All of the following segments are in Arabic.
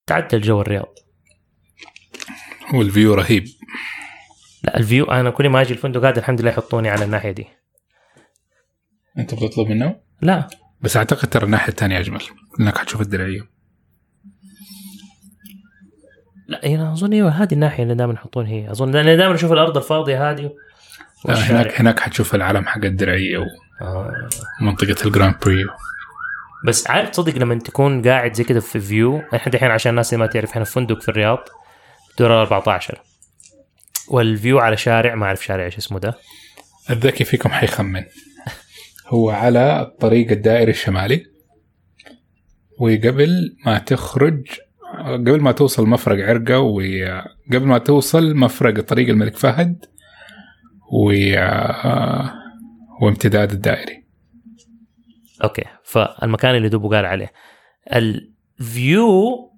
تعدل جو الرياض. والفيو رهيب. لا الفيو انا كل ما اجي الفندق هذا الحمد لله يحطوني على الناحيه دي. انت بتطلب منه؟ لا بس اعتقد ترى الناحيه الثانيه اجمل انك حتشوف الدرعيه. لا انا اظن ايوه هذه الناحيه اللي دائما يحطون هي. اظن انا دائما اشوف الارض الفاضيه هذه هناك حتشوف العلم حق الدرعيه ومنطقه الجراند بري. بس عارف تصدق لما تكون قاعد زي كده في فيو، احنا الحين عشان الناس اللي ما تعرف احنا في فندق في الرياض دور 14، والفيو على شارع ما اعرف شارع ايش اسمه ده. الذكي فيكم حيخمن. هو على الطريق الدائري الشمالي، وقبل ما تخرج قبل ما توصل مفرق عرقة وقبل ما توصل مفرق طريق الملك فهد وامتداد الدائري. اوكي فالمكان اللي دوبو قال عليه الفيو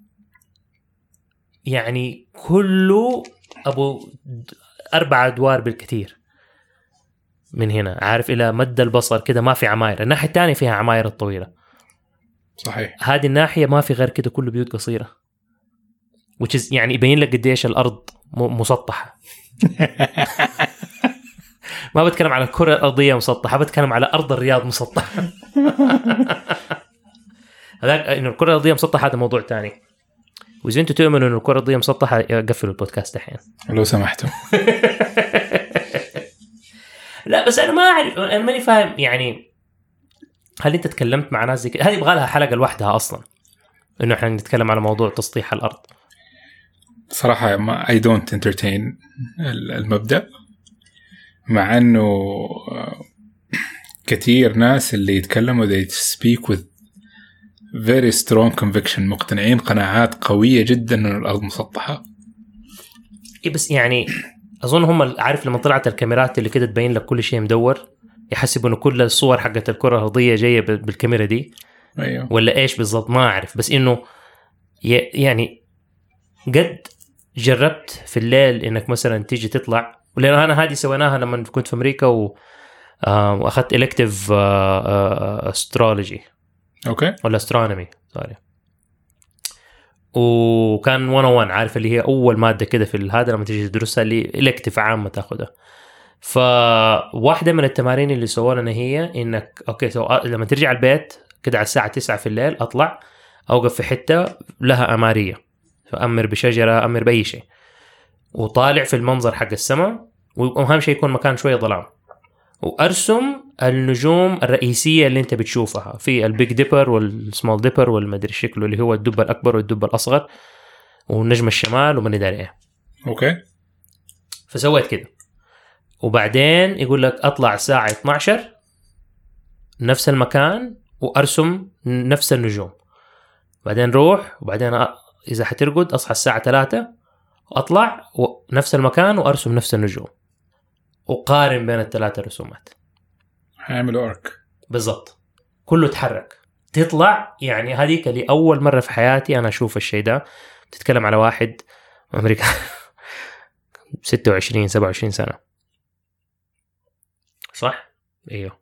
يعني كله ابو 4 أدوار بالكثير من هنا، عارف الى مد البصر كده، ما في عماير. الناحيه الثانيه فيها عماير الطويله صحيح. هذه الناحيه ما في غير كده، كله بيوت قصيره which is يعني يبين لك قديش الارض مسطحه. ما بتكلم على الكره الارضيه مسطحه، بتكلم على ارض الرياض مسطحه. هذاك انه الكره الارضيه مسطحه هذا موضوع تاني، واذا انتم تؤمنوا انه الكره الارضيه مسطحه قفلوا البودكاست الحين لو سمحتوا. لا بس انا ما اعرف، انا ماني فاهم يعني هل انت تكلمت مع ناس زي كده؟ هذه يبغى لها حلقه لوحدها اصلا انه احنا نتكلم على موضوع تسطيح الارض. صراحه ما I don't entertain المبدأ، مع انه كثير ناس اللي يتكلموا they speak with very strong conviction، مقتنعين قناعات قويه جدا ان الارض مسطحه. بس يعني اظن هم عارف لما طلعت الكاميرات اللي كده تبين لك كل شيء مدور، يحسبوا انه كل الصور حقت الكره الارضيه جايه بالكاميرا دي. ايوه ولا ايش بالضبط ما اعرف، بس انه يعني قد جربت في الليل انك مثلا تيجي تطلع، ولأن انا هذه سويناها لما كنت في امريكا واخذت الكتيف استرولوجي اوكي ولا استرونومي سوري، وكان 101 عارف اللي هي اول ماده كده في هذا لما تيجي تدرسها اللي الكتيف عامه تاخذها. فواحده من التمارين اللي سووا لنا هي انك اوكي لما ترجع البيت كده على الساعه 9 في الليل اطلع اوقف في حته لها اماريه، فامر بشجره امر باي شيء، وطالع في المنظر حق السماء، واهم شيء يكون مكان شويه ظلام، وارسم النجوم الرئيسيه اللي انت بتشوفها في البيج ديبر والسمول ديبر والمدري شكله اللي هو الدب الاكبر والدب الاصغر والنجم الشمال ومن ادري ايه. اوكي فسويت كده، وبعدين يقول لك اطلع الساعه 12 نفس المكان وارسم نفس النجوم، بعدين روح، وبعدين اذا حترقد اصحى الساعه 3 واطلع نفس المكان وارسم نفس النجوم، وقارن بين الثلاثه رسومات. هيعملوا ارك بالضبط، كله تحرك تطلع. يعني هذيك اللي اول مره في حياتي انا اشوف الشيء ده. بتتكلم على واحد امريكا 26 27 سنه صح؟ ايوه.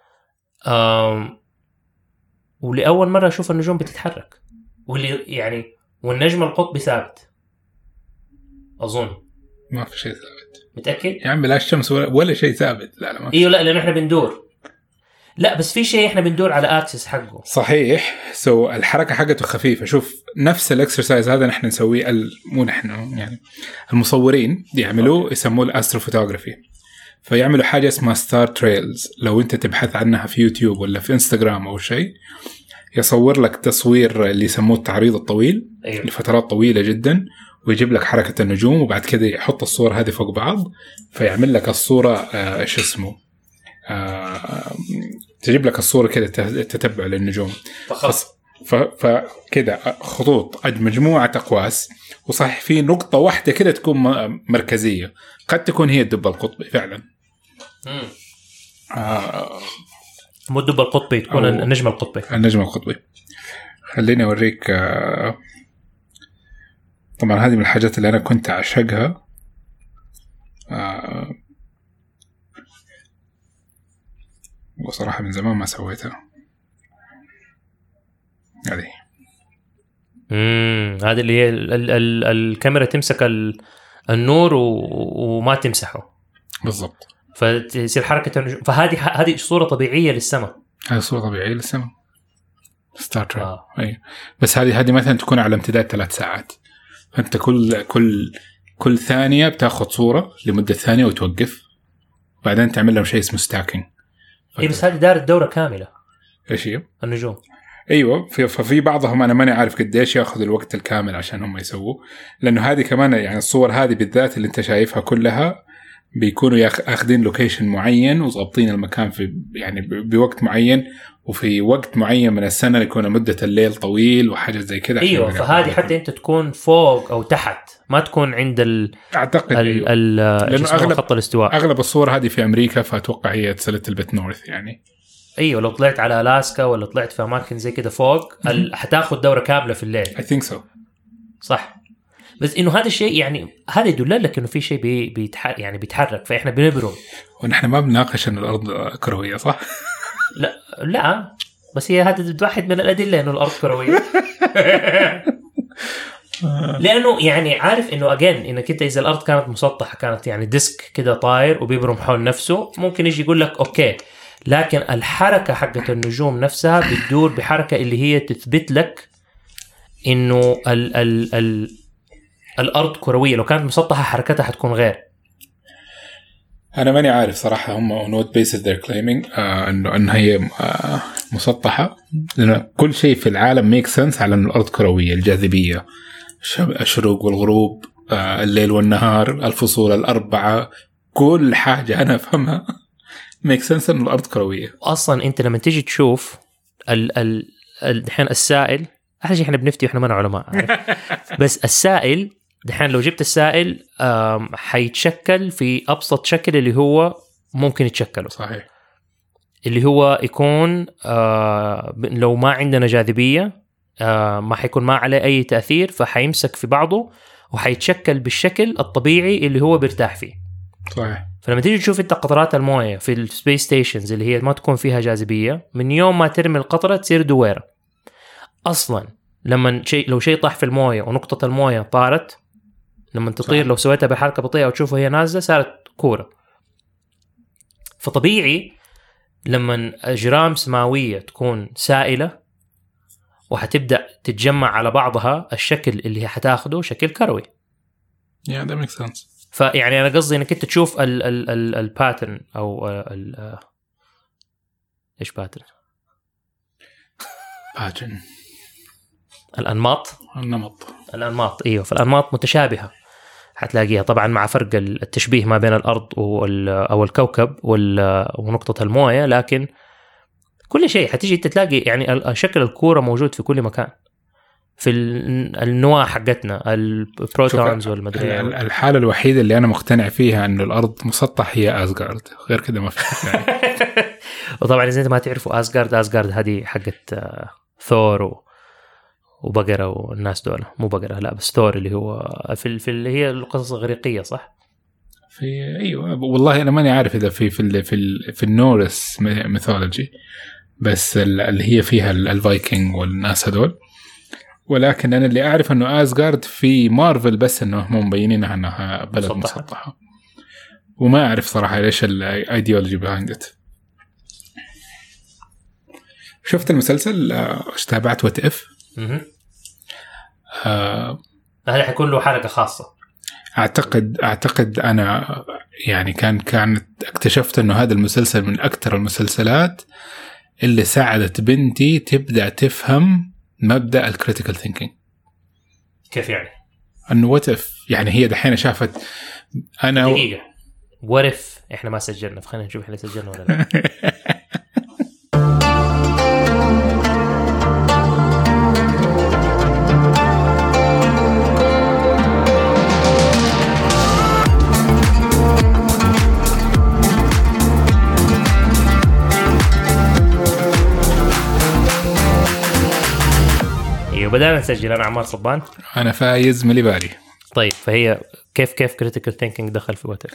ولأول مرة أشوف النجوم بتتحرك، واللي يعني والنجم القطبي ثابت أظن. ما في شيء ثابت. متأكد؟ يا عم لا الشمس ولا شيء ثابت. لا ما في. إيوه لا لأنه إحنا بندور. لا بس في شيء إحنا بندور على أكسس حقه. صحيح. الحركة حقته خفيفة. شوف نفس الإكسرسايز هذا نحن نسويه مو نحن يعني المصورين يعملوه يسموه الأستروفوتوغرافي. فيعملوا حاجة اسمها ستار تريلز، لو أنت تبحث عنها في يوتيوب ولا في إنستغرام أو شيء يصور لك تصوير اللي يسموه التعريض الطويل. أيوة. لفترات طويلة جدا، ويجيب لك حركة النجوم، وبعد كده يحط الصور هذه فوق بعض فيعمل لك الصورة إيش اسمه تجيب لك الصورة كده تتبع للنجوم. فكده خطوط قد مجموعة أقواس، وصحيح في نقطة واحدة كده تكون مركزية، قد تكون هي الدب القطبي فعلا. مو الدب القطبي، تكون النجم القطبي. النجم القطبي. خليني أوريك. طبعا هذه من الحاجات اللي أنا كنت أعشقها. وصراحة من زمان ما سويتها. هذه هذا اللي هي الكاميرا تمسك النور وما تمسحه بالضبط، فتصير حركة النجوم. فهذه صورة طبيعية للسماء. هذه صورة طبيعية للسماء ستار تريك. أي بس هذه مثلا تكون على امتداد 3 ساعات، فأنت كل ثانية بتاخذ صورة لمدة ثانية وتوقف، بعدين تعمل لهم شيء اسمه ستاكينج. إيه بس هذه دارت دورة كاملة. إيش هي؟ النجوم. ايوه، ففي بعضهم انا ماني عارف قديش ياخذ الوقت الكامل عشان هم يسووه، لانه هذه كمان يعني الصور هذه بالذات اللي انت شايفها كلها بيكونوا اخذين لوكيشن معين وضابطين المكان في يعني بوقت معين، وفي وقت معين من السنه يكون مده الليل طويل وحاجه زي كذا. ايوه فهذه حتى انت تكون فوق او تحت، ما تكون عند اعتقد لانه اغلب خط الاستواء. اغلب الصور هذه في امريكا، فاتوقع هي سلت البيت نورث يعني. ايوه لو طلعت على ألاسكا ولا طلعت في اماكن زي كده فوق حتاخذ دوره كامله في الليل. I think so. صح، بس انه هذا الشيء يعني هذا يدل لك انه في شيء يعني بيتحرك، فاحنا بنبرم. ونحن ما بناقش ان الارض كرويه صح؟ لا بس هي هذا واحد من الادله انه الارض كرويه. لانه يعني عارف انه اجين انك انت اذا الارض كانت مسطحه، كانت يعني ديسك كده طاير وبيبرم حول نفسه، ممكن يجي يقول لك اوكي، لكن الحركه حقت النجوم نفسها بتدور بحركه اللي هي تثبت لك انه الارض كرويه. لو كانت مسطحه حركتها حتكون غير. انا ماني عارف صراحه هم on what basis they're claiming انه هي مسطحه، لأن كل شيء في العالم make sense على أن الارض كرويه. الجاذبيه، الشروق والغروب، الليل والنهار، الفصول الاربعه، كل حاجه انا افهمها make sense ان الارض كرويه. اصلا انت لما تيجي تشوف الحين السائل، احنا شيء احنا بنفتي واحنا ما علماء بس السائل دحين لو جبت السائل حيتشكل في أبسط شكل اللي هو ممكن يتشكله. صحيح. اللي هو يكون لو ما عندنا جاذبية ما حيكون ما عليه أي تأثير، فحيمسك في بعضه وحيتشكل بالشكل الطبيعي اللي هو بيرتاح فيه. صحيح. فلما تيجي تشوف انت قطرات الموية في السبيس ستيشنز اللي هي ما تكون فيها جاذبية، من يوم ما ترمي القطرة تصير دويرة. أصلا لما لو شيء طاح في الموية ونقطة الموية طارت، لما تطير لو سويتها بحركة بطيئة وتشوفها هي نازلة صارت كورة. فطبيعي لما أجرام سماوية تكون سائلة وحتبدأ تتجمع على بعضها، الشكل اللي هي حتاخده شكل كروي. that makes sense. فيعني أنا قصدي إنك أنت تشوف الباترن أو إيش باترن؟ الأنماط. إيوه، فالأنماط متشابهة حتلاقيها طبعا مع فرق التشبيه ما بين الأرض أو الكوكب ونقطة الموية، لكن كل شيء حتيجي تلاقي يعني شكل الكورة موجود في كل مكان في النواة حقتنا، البروتونز والمدري. الحالة الوحيدة اللي أنا مقتنع فيها أنه الأرض مسطح هي أسغارد، غير كده ما في يعني. وطبعا إذا أنت ما تعرفوا أسغارد هذه حقت ثور وبقرة والناس دول، مو بقرة لا بس ثور اللي هو في اللي هي القصص الإغريقية صح؟ أيوة والله أنا ماني عارف إذا في النورس ميثولوجي، بس اللي هي فيها الفايكنج والناس هذول. ولكن أنا اللي أعرف أنه أسغارد في مارفل، بس أنه هم مبينينها أنها بلد مسطحة. وما أعرف صراحة ليش الأيديولوجي behind it. شفت المسلسل تابعت وات إف؟ هذا حيكون له حلقة خاصة. أعتقد أنا يعني كانت اكتشفت أنه هذا المسلسل من أكثر المسلسلات اللي ساعدت بنتي تبدأ تفهم مبدأ الكريتيكال ثينكينج. كيف يعني؟ أنه وات إف يعني هي دحين شافت أنا دقيقة ورف إحنا ما سجلنا، فخلينا نشوف إحنا سجلنا ولا لا. وبدأنا نسجل. أنا عمار صبان. أنا فايز مليباري. طيب فهي كيف critical thinking دخل في واتف؟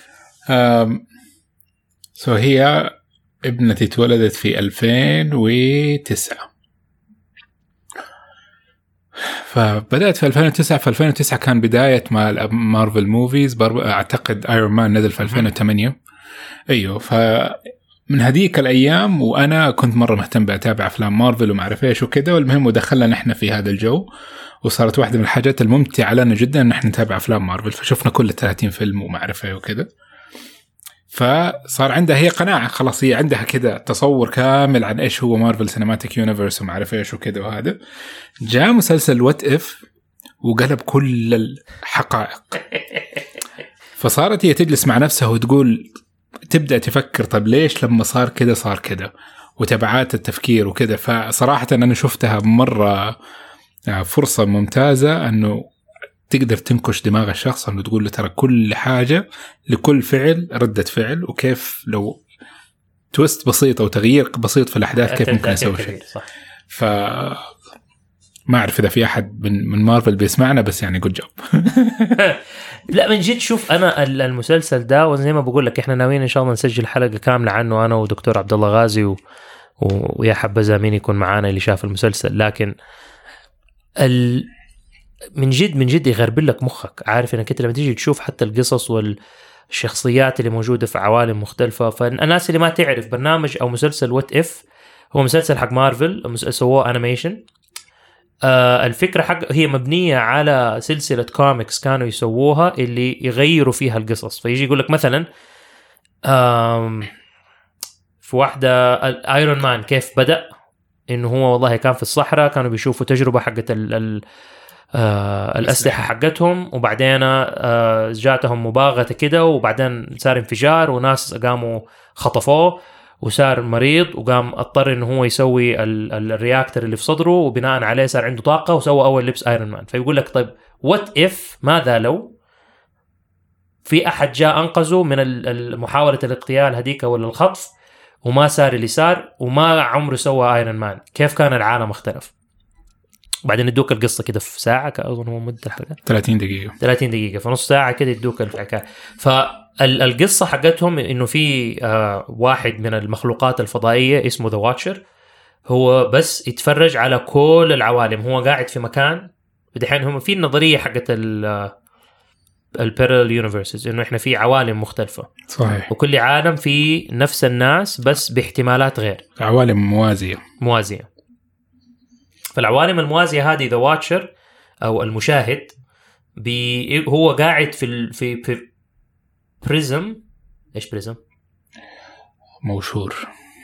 هي ابنتي اتولدت في 2009. فبدأت في 2009. في 2009 كان بداية مارفل موفيز. أعتقد ايرون مان نزل في 2008. أيوه. فمن هذيك الأيام وأنا كنت مرة مهتم بأتابع أفلام مارفل وما أعرف إيش وكده. والمهم ودخلنا نحن في هذا الجو، وصارت واحدة من الحاجات الممتعة لنا جدا إن نحن نتابع أفلام مارفل. فشفنا كل 30 فيلم وما أعرف إيه وكده. فصار عندها هي قناعة خلاص، هي عندها كده تصور كامل عن إيش هو مارفل سينماتيك يونيفرس وما أعرف إيش وكده. وهذا جاء مسلسل وات إف وقلب كل الحقائق. فصارت هي تجلس مع نفسها وتقول، تبدأ تفكر طب ليش لما صار كده صار كده، وتبعات التفكير وكده. فصراحة أنا شفتها مرة فرصة ممتازة أنه تقدر تنكش دماغ الشخص، أنه تقول له ترى كل حاجة لكل فعل ردة فعل، وكيف لو تويست بسيط أو تغيير بسيط في الأحداث كيف ممكن يسوي شيء. ما أعرف إذا في أحد من مارفل بيسمعنا، بس يعني good job. لا من جد. شوف أنا المسلسل ده، وزي ما بقول لك إحنا ناويين إن شاء الله نسجل حلقة كاملة عنه أنا ودكتور عبد الله غازي ويا حبذا مين يكون معانا اللي شاف المسلسل. لكن من جد يغربل لك مخك. عارف إنك أنت لما تيجي تشوف حتى القصص والشخصيات اللي موجودة في عوالم مختلفة. فالناس اللي ما تعرف، برنامج أو مسلسل وات إف هو مسلسل حق مارفل سووه أنيميشن. الفكرة حق هي مبنية على سلسلة كوميكس كانوا يسووها اللي يغيروا فيها القصص. فيجي يقول لك مثلا في واحدة ايرون مان كيف بدأ، إنه هو والله كان في الصحراء، كانوا بيشوفوا تجربة حقت الأسلحة حقتهم، وبعدين جاتهم مباغتة كده، وبعدين صار انفجار وناس قاموا خطفوه وصار مريض، وقام اضطر انه هو يسوي الرياكتور اللي في صدره، وبناء عليه صار عنده طاقة وسوى اول لبس ايرون مان. فيقول لك طيب وات اف، ماذا لو في احد جاء انقذه من محاولة الاغتيال هذيك ولا الخطف، وما صار اللي صار، وما عمره سوى ايرون مان، كيف كان العالم اختلف؟ بعدين يدوك القصة كده في ساعة، أظن هو مدة الحلقة 30 دقيقة، في نص ساعة كده يدوك الحكاية. فالقصة حقتهم إنه في واحد من المخلوقات الفضائية اسمه The Watcher، هو بس يتفرج على كل العوالم. هو قاعد في مكان، بدحين هم في النظرية حقت البارallel يونيفرسز، إنه إحنا في عوالم مختلفة. صحيح. وكل عالم في نفس الناس بس باحتمالات غير، عوالم موازية. فالعوالم الموازية هذه The Watcher أو المشاهد هو قاعد في بريزم. إيش بريزم؟ موشور.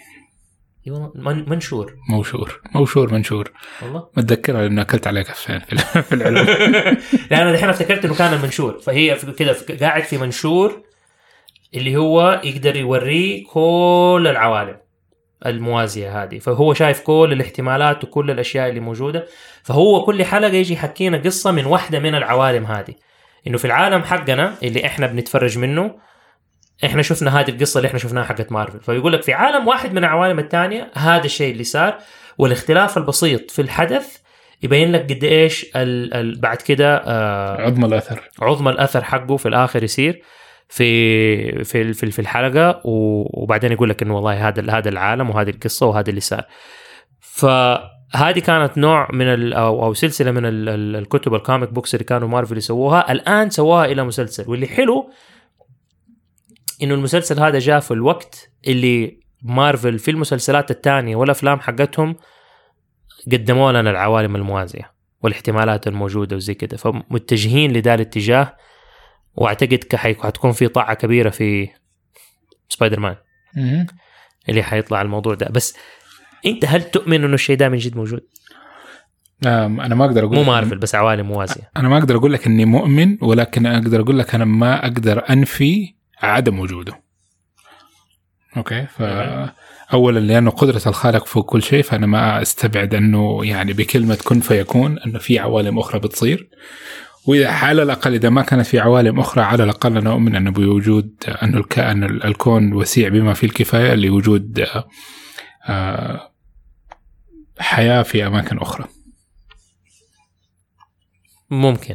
منشور والله متذكرها لأنه أكلت عليه كفين في العلوم. لأنه دحين افتكرت إنه كان المنشور. فهي كده قاعد في منشور اللي هو يقدر يوريه كل العوالم الموازية هذه. فهو شايف كل الاحتمالات وكل الأشياء اللي موجودة. فهو كل حلقة يجي يحكينا قصة من واحدة من العوالم هذه، إنه في العالم حقنا اللي إحنا بنتفرج منه، إحنا شفنا هذه القصة اللي إحنا شفناها حقت مارفل. فيقول لك في عالم واحد من العوالم الثانية هذا الشيء اللي صار، والاختلاف البسيط في الحدث يبين لك قد إيش بعد كده عظم الأثر حقه في الآخر يصير في الحلقة. وبعدين يقول لك إنه والله هذا العالم وهذه القصة وهذا اللي صار. فهذه كانت نوع من أو سلسلة من الكتب الكوميك بوكس اللي كانوا مارفل يسووها، الآن سووها إلى مسلسل. واللي حلو إنه المسلسل هذا جاء في الوقت اللي مارفل في المسلسلات التانية والأفلام حقتهم قدموا لنا العوالم الموازية والاحتمالات الموجودة وزي كده، فمتجهين لذا الاتجاه. واعتقد حتكون في طاعة كبيرة في سبايدر مان اللي حيطلع الموضوع ده. بس انت هل تؤمن انه الشيء ده من جد موجود؟ انا ما اقدر اقول مو مارفل بس عوالم موازية. انا ما اقدر اقول لك اني مؤمن، ولكن اقدر اقول لك انا ما اقدر انفي عدم وجوده. اوكي. اولا لانه قدرة الخالق فوق كل شيء، فانا ما استبعد انه يعني بكلمة كن فيكون انه في عوالم اخرى بتصير. وإذا على الأقل إذا ما كانت في عوالم أخرى، على الأقل أنا أؤمن أنه بوجود أن الكون وسيع بما فيه الكفاية لوجود حياة في أماكن أخرى. ممكن.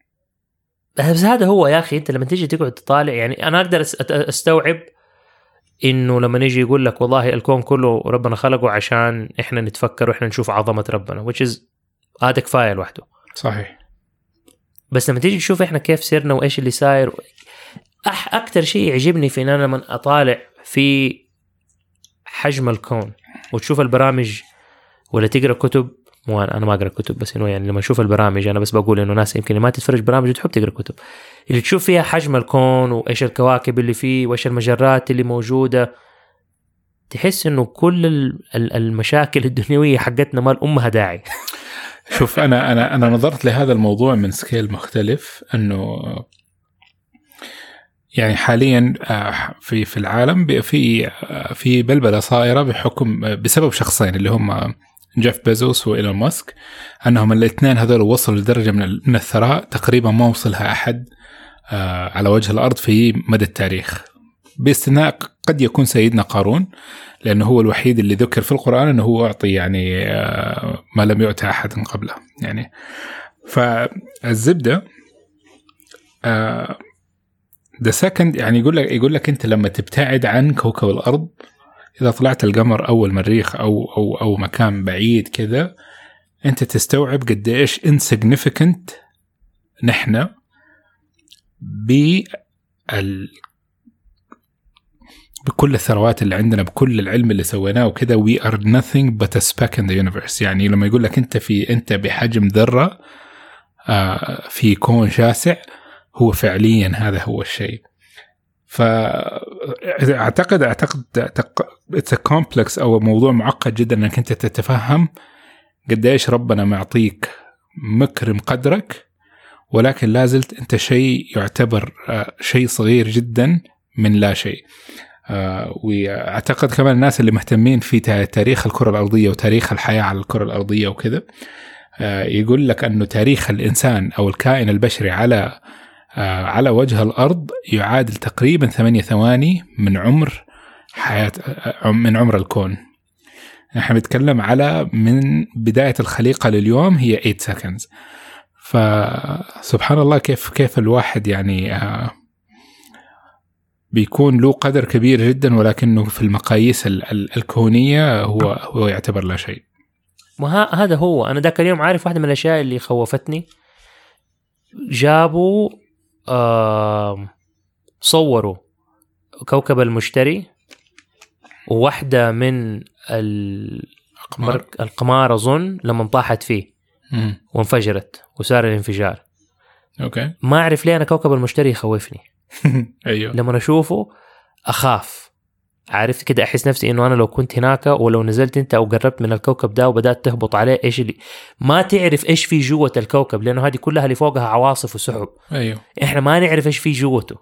بس هذا هو يا أخي، أنت لما تيجي تقعد تطالع، يعني أنا أقدر أستوعب إنه لما نيجي يقول لك والله الكون كله ربنا خلقه عشان إحنا نتفكر وإحنا نشوف عظمة ربنا which is هذا كفاية لوحده. صحيح. بس لما تيجي تشوف إحنا كيف سيرنا وإيش اللي صاير، أكتر شيء يعجبني في إن أنا لما أطالع في حجم الكون وتشوف البرامج ولا تقرأ كتب، مو أنا ما أقرأ كتب بس إنه يعني لما أشوف البرامج أنا بس بقول إنه ناس يمكن ما تتفرج برامج وتحب تقرأ كتب، اللي تشوف فيها حجم الكون وإيش الكواكب اللي فيه وإيش المجرات اللي موجودة، تحس إنه كل المشاكل الدنيوية حقتنا ما الأمها داعي. شوف أنا نظرت لهذا الموضوع من سكيل مختلف، إنه يعني حاليا في العالم في بلبلة صائرة بحكم بسبب شخصين اللي هم جيف بيزوس وإيلون ماسك، أنهم الاثنين هذول وصلوا لدرجة من الثراء تقريبا ما وصلها أحد على وجه الأرض في مدى التاريخ، باستثناء قد يكون سيدنا قارون، لأنه هو الوحيد اللي ذكر في القرآن أنه هو أعطي يعني ما لم يؤتى أحد قبله يعني. فالزبدة the second يعني يقول لك أنت لما تبتعد عن كوكب الأرض، إذا طلعت القمر أو المريخ أو مكان بعيد كذا، أنت تستوعب قد إيش insignificant نحن بكل الثروات اللي عندنا، بكل العلم اللي سويناه وكذا. we are nothing but a speck in the universe. يعني لما يقول لك أنت بحجم ذرة في كون شاسع، هو فعليا هذا هو الشيء. فأعتقد it's a complex أو موضوع معقد جدا أنك أنت تتفهم قديش ربنا معطيك مكرم قدرك، ولكن لازلت أنت شيء يعتبر شيء صغير جدا من لا شيء. وأعتقد كمان الناس اللي مهتمين في تاريخ الكرة الأرضية وتاريخ الحياة على الكرة الأرضية وكذا، يقول لك أنه تاريخ الإنسان أو الكائن البشري على وجه الأرض يعادل تقريبا 8 ثواني من عمر الكون. نحن بنتكلم على من بداية الخليقة لليوم هي 8 seconds. فسبحان الله كيف الواحد يعني بيكون له قدر كبير جدا، ولكنه في المقاييس الكونية هو يعتبر لا شيء. هذا هو. أنا ذاك اليوم عارف واحدة من الأشياء اللي خوفتني، جابوا صوروا كوكب المشتري وواحدة من القمار أظن لما طاحت فيه وانفجرت وصار الانفجار. أوكي. ما أعرف ليه أنا كوكب المشتري يخوفني. أيوه. لما أشوفه أخاف، عارف كده، أحس نفسي إنه أنا لو كنت هناك ولو نزلت أنت أو قربت من الكوكب ده وبدأت تهبط عليه، إيش اللي ما تعرف إيش في جوة الكوكب، لأنه هذه كلها اللي فوقها عواصف وسحب. أيوه. إحنا ما نعرف إيش في جوته.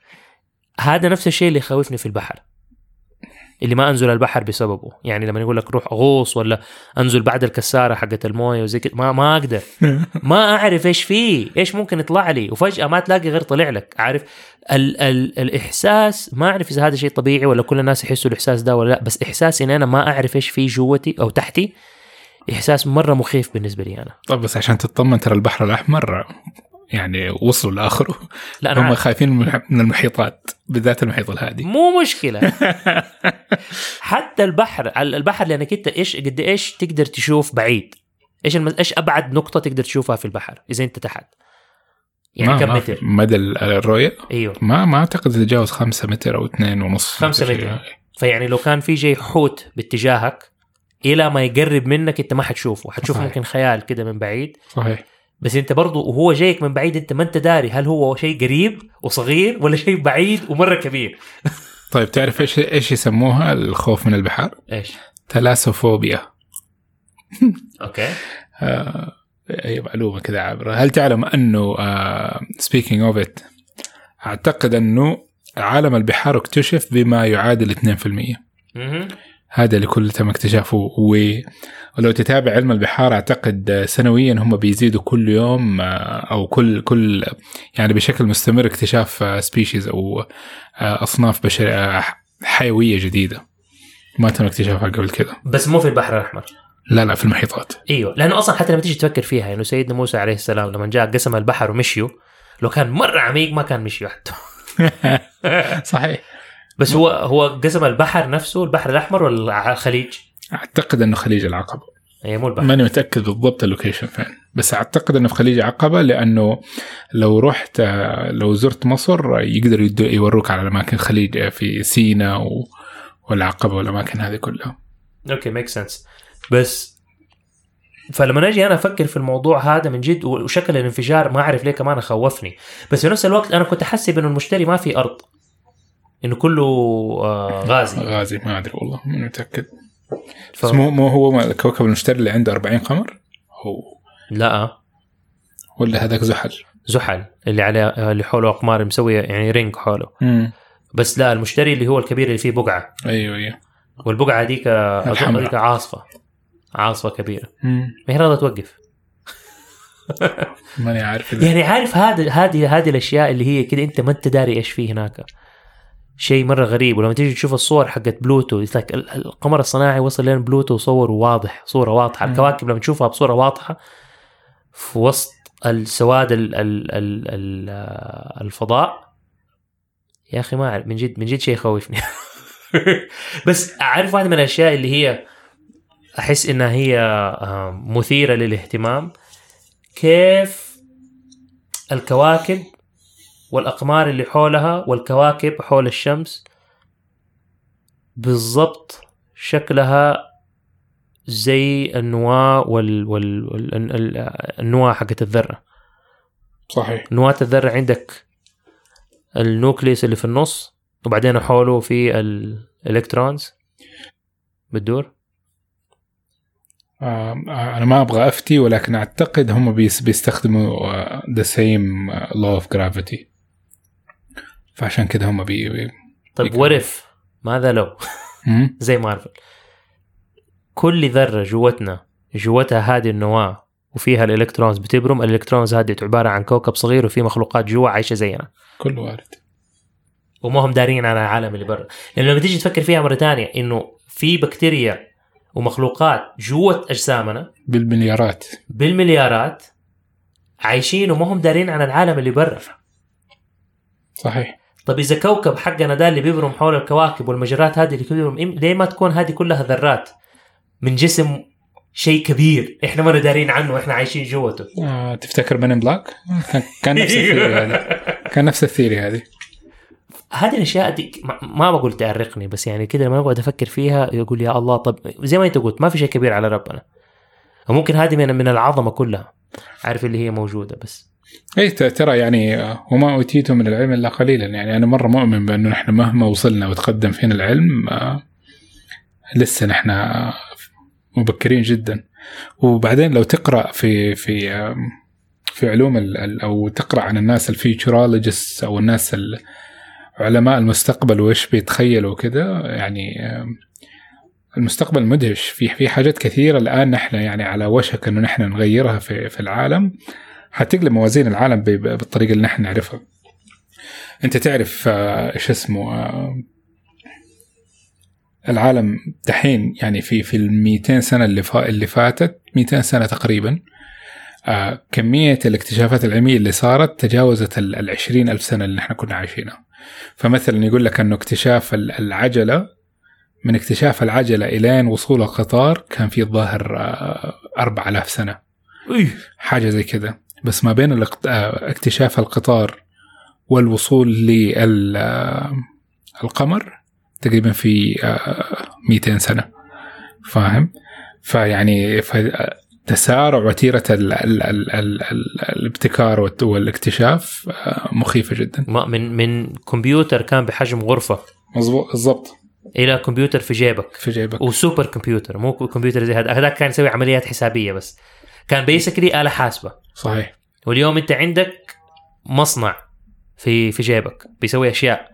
هذا نفس الشيء اللي يخوفني في البحر، اللي ما أنزل البحر بسببه. يعني لما يقول لك روح غوص ولا أنزل بعد الكسارة حقت الموية وزي كده، ما أقدر. ما أعرف إيش فيه، إيش ممكن يطلع لي وفجأة ما تلاقي غير طلع لك. عارف الإحساس، ما أعرف إذا هذا شيء طبيعي ولا كل الناس يحسوا الإحساس ده ولا لا، بس إحساسي إن أنا ما أعرف إيش فيه جوتي أو تحتي إحساس مرة مخيف بالنسبة لي أنا. طب بس عشان تطمن، ترى البحر الأحمر يعني وصلوا لآخره. لا هم خايفين من المحيطات، بالذات المحيط الهادي. مو مشكلة. حتى البحر لأنك أنت قد إيش تقدر تشوف بعيد، إيش أبعد نقطة تقدر تشوفها في البحر إذا أنت تحت، يعني كم متر مدى الرؤية؟ أيوه. ما أعتقد تتجاوز 5 متر أو 2.5 5 متر. فيعني لو كان في جاي حوت باتجاهك إلى ما يقرب منك أنت ما حتشوفه، حتشوف ممكن خيال كده من بعيد. صحيح. بس انت برضو وهو جايك من بعيد انت ما انت داري هل هو شيء قريب وصغير ولا شيء بعيد ومرة كبير. طيب تعرف ايش يسموها الخوف من البحر؟ ايش؟ ثلاسوفوبيا. اوكي. هي معلومة كذا عابرة. هل تعلم انه speaking of it، اعتقد انه عالم البحار اكتشف بما يعادل 2%. هذا اللي كل تم اكتشافه. ولو تتابع علم البحار أعتقد سنويا هم بيزيدوا كل يوم أو كل يعني بشكل مستمر اكتشاف سبيشيز أو أصناف بشرية حيوية جديدة ما تم اكتشافها قبل كده. بس مو في البحر الأحمر، لا في المحيطات. ايوه، لأنه أصلا حتى لما تيجي تفكر فيها إنه يعني سيدنا موسى عليه السلام لما جاء قسم البحر ومشيوا، لو كان مرة عميق ما كان مشيوا حتى. صحيح. بس هو قسم البحر نفسه البحر الأحمر ولا الخليج؟ أعتقد أنه خليج العقبة. هي مو البحر. ماني متأكد بالضبط اللوكيشن فين، بس أعتقد أنه في خليج العقبة، لأنه لو زرت مصر يقدروا يوروك على الأماكن الخليج في سيناء والعقبة والأماكن هذه كلها. أوكي ميك سنس. بس فلما نجي أنا أفكر في الموضوع هذا من جد وشكل الانفجار ما أعرف ليه كمان خوفني، بس في نفس الوقت أنا كنت أحسب إنه المشتري ما في أرض، إنه كله غازي. ما أدري والله ماني متأكد. بس مو هو الكوكب المشتري اللي عنده 40 قمر هو؟ لا ولا هذاك زحل اللي عليه اللي حوله أقمار مسوية يعني رينج حوله. بس لا، المشتري اللي هو الكبير اللي فيه بقعة. أيوة. والبقعة ديك عاصفة كبيرة. ما هي راضية توقف. ماني عارف يعني عارف هذه الأشياء اللي هي كده أنت ما أنت داري إيش فيه هناك، شيء مرة غريب. ولما تيجي تشوف الصور حقت بلوتو القمر الصناعي وصل لين بلوتو صور واضح، صورة واضحة. الكواكب لما تشوفها بصورة واضحة في وسط السواد الفضاء، يا أخي ما أعرف، من جد شيء يخوفني. بس أعرف واحدة من الأشياء اللي هي أحس إنها هي مثيرة للاهتمام، كيف الكواكب والأقمار اللي حولها والكواكب حول الشمس بالضبط شكلها زي النواة النواة حقت الذرة. صحيح. نواة الذرة عندك النوكليس اللي في النص، وبعدين حوله في الإلكترونز بتدور. أنا ما أبغى أفتي، ولكن أعتقد هم بيستخدموا the same law of gravity، فعشان كده هم طيب ورف ماذا لو زي مارفل كل ذرة جوتها هذه النواة وفيها الإلكترونز بتبرم، الإلكترونز هذه عبارة عن كوكب صغير وفيه مخلوقات جوا عايشة زينا، كله وارد، وما هم دارين عن العالم اللي برا. لأنه لما تيجي تفكر فيها مرة تانية إنه في بكتيريا ومخلوقات جوة أجسامنا بالمليارات عايشين وما هم دارين عن العالم اللي برا. صحيح. طب إذا كوكب حقنا ده اللي بيبرم حول الكواكب والمجرات هذه اللي كبيرهم، ليه ما تكون هذه كلها ذرات من جسم شيء كبير إحنا ما دارين عنه وإحنا عايشين جوته؟ تفتكر من بلاك كان نفس الثيري هذه، كان نفس الثيري هذه الأشياء دي ما بقول تأرقني، بس يعني كده لما أقعد أفكر فيها يقول يا الله، طب زي ما أنت قلت ما في شيء كبير على ربنا، وممكن هذه من العظمة كلها عارف اللي هي موجودة. بس اي ترى يعني وما أوتيتم من العلم إلا قليلا، يعني أنا مرة مؤمن بأنه نحن مهما وصلنا وتقدم فينا العلم لسه نحن مبكرين جدا. وبعدين لو تقرأ في علوم أو تقرأ عن الناس الفيوتشرولوجيست أو الناس علماء المستقبل وإيش بيتخيلوا كده، يعني المستقبل مدهش. في حاجات كثيرة الآن نحن يعني على وشك إنه نحن نغيرها في العالم، هتقلب موازين العالم بالطريقة اللي نحن نعرفها. أنت تعرف إيش اسمه العالم دحين يعني في 200 سنة اللي فاتت 200 سنة تقريبا، كمية الاكتشافات العلمية اللي صارت تجاوزت 20,000 سنة اللي نحن كنا عايشينها. فمثلا يقول لك أنه اكتشاف العجلة، من اكتشاف العجلة إلى وصول القطار كان في الظاهر 4,000 سنة، حاجة زي كده. بس ما بين اكتشاف القطار والوصول للقمر تقريبا في 200 سنة، فاهم؟ فيعني تسارع وتيرة الابتكار والاكتشاف مخيفة جدا. من كمبيوتر كان بحجم غرفة مظبوط بالضبط إلى كمبيوتر في جيبك وسوبر كمبيوتر، مو كمبيوتر زي هذا كان يسوي عمليات حسابية بس، كان بيسكلي آلة حاسبة. صحيح. واليوم أنت عندك مصنع في جيبك بيسوي أشياء.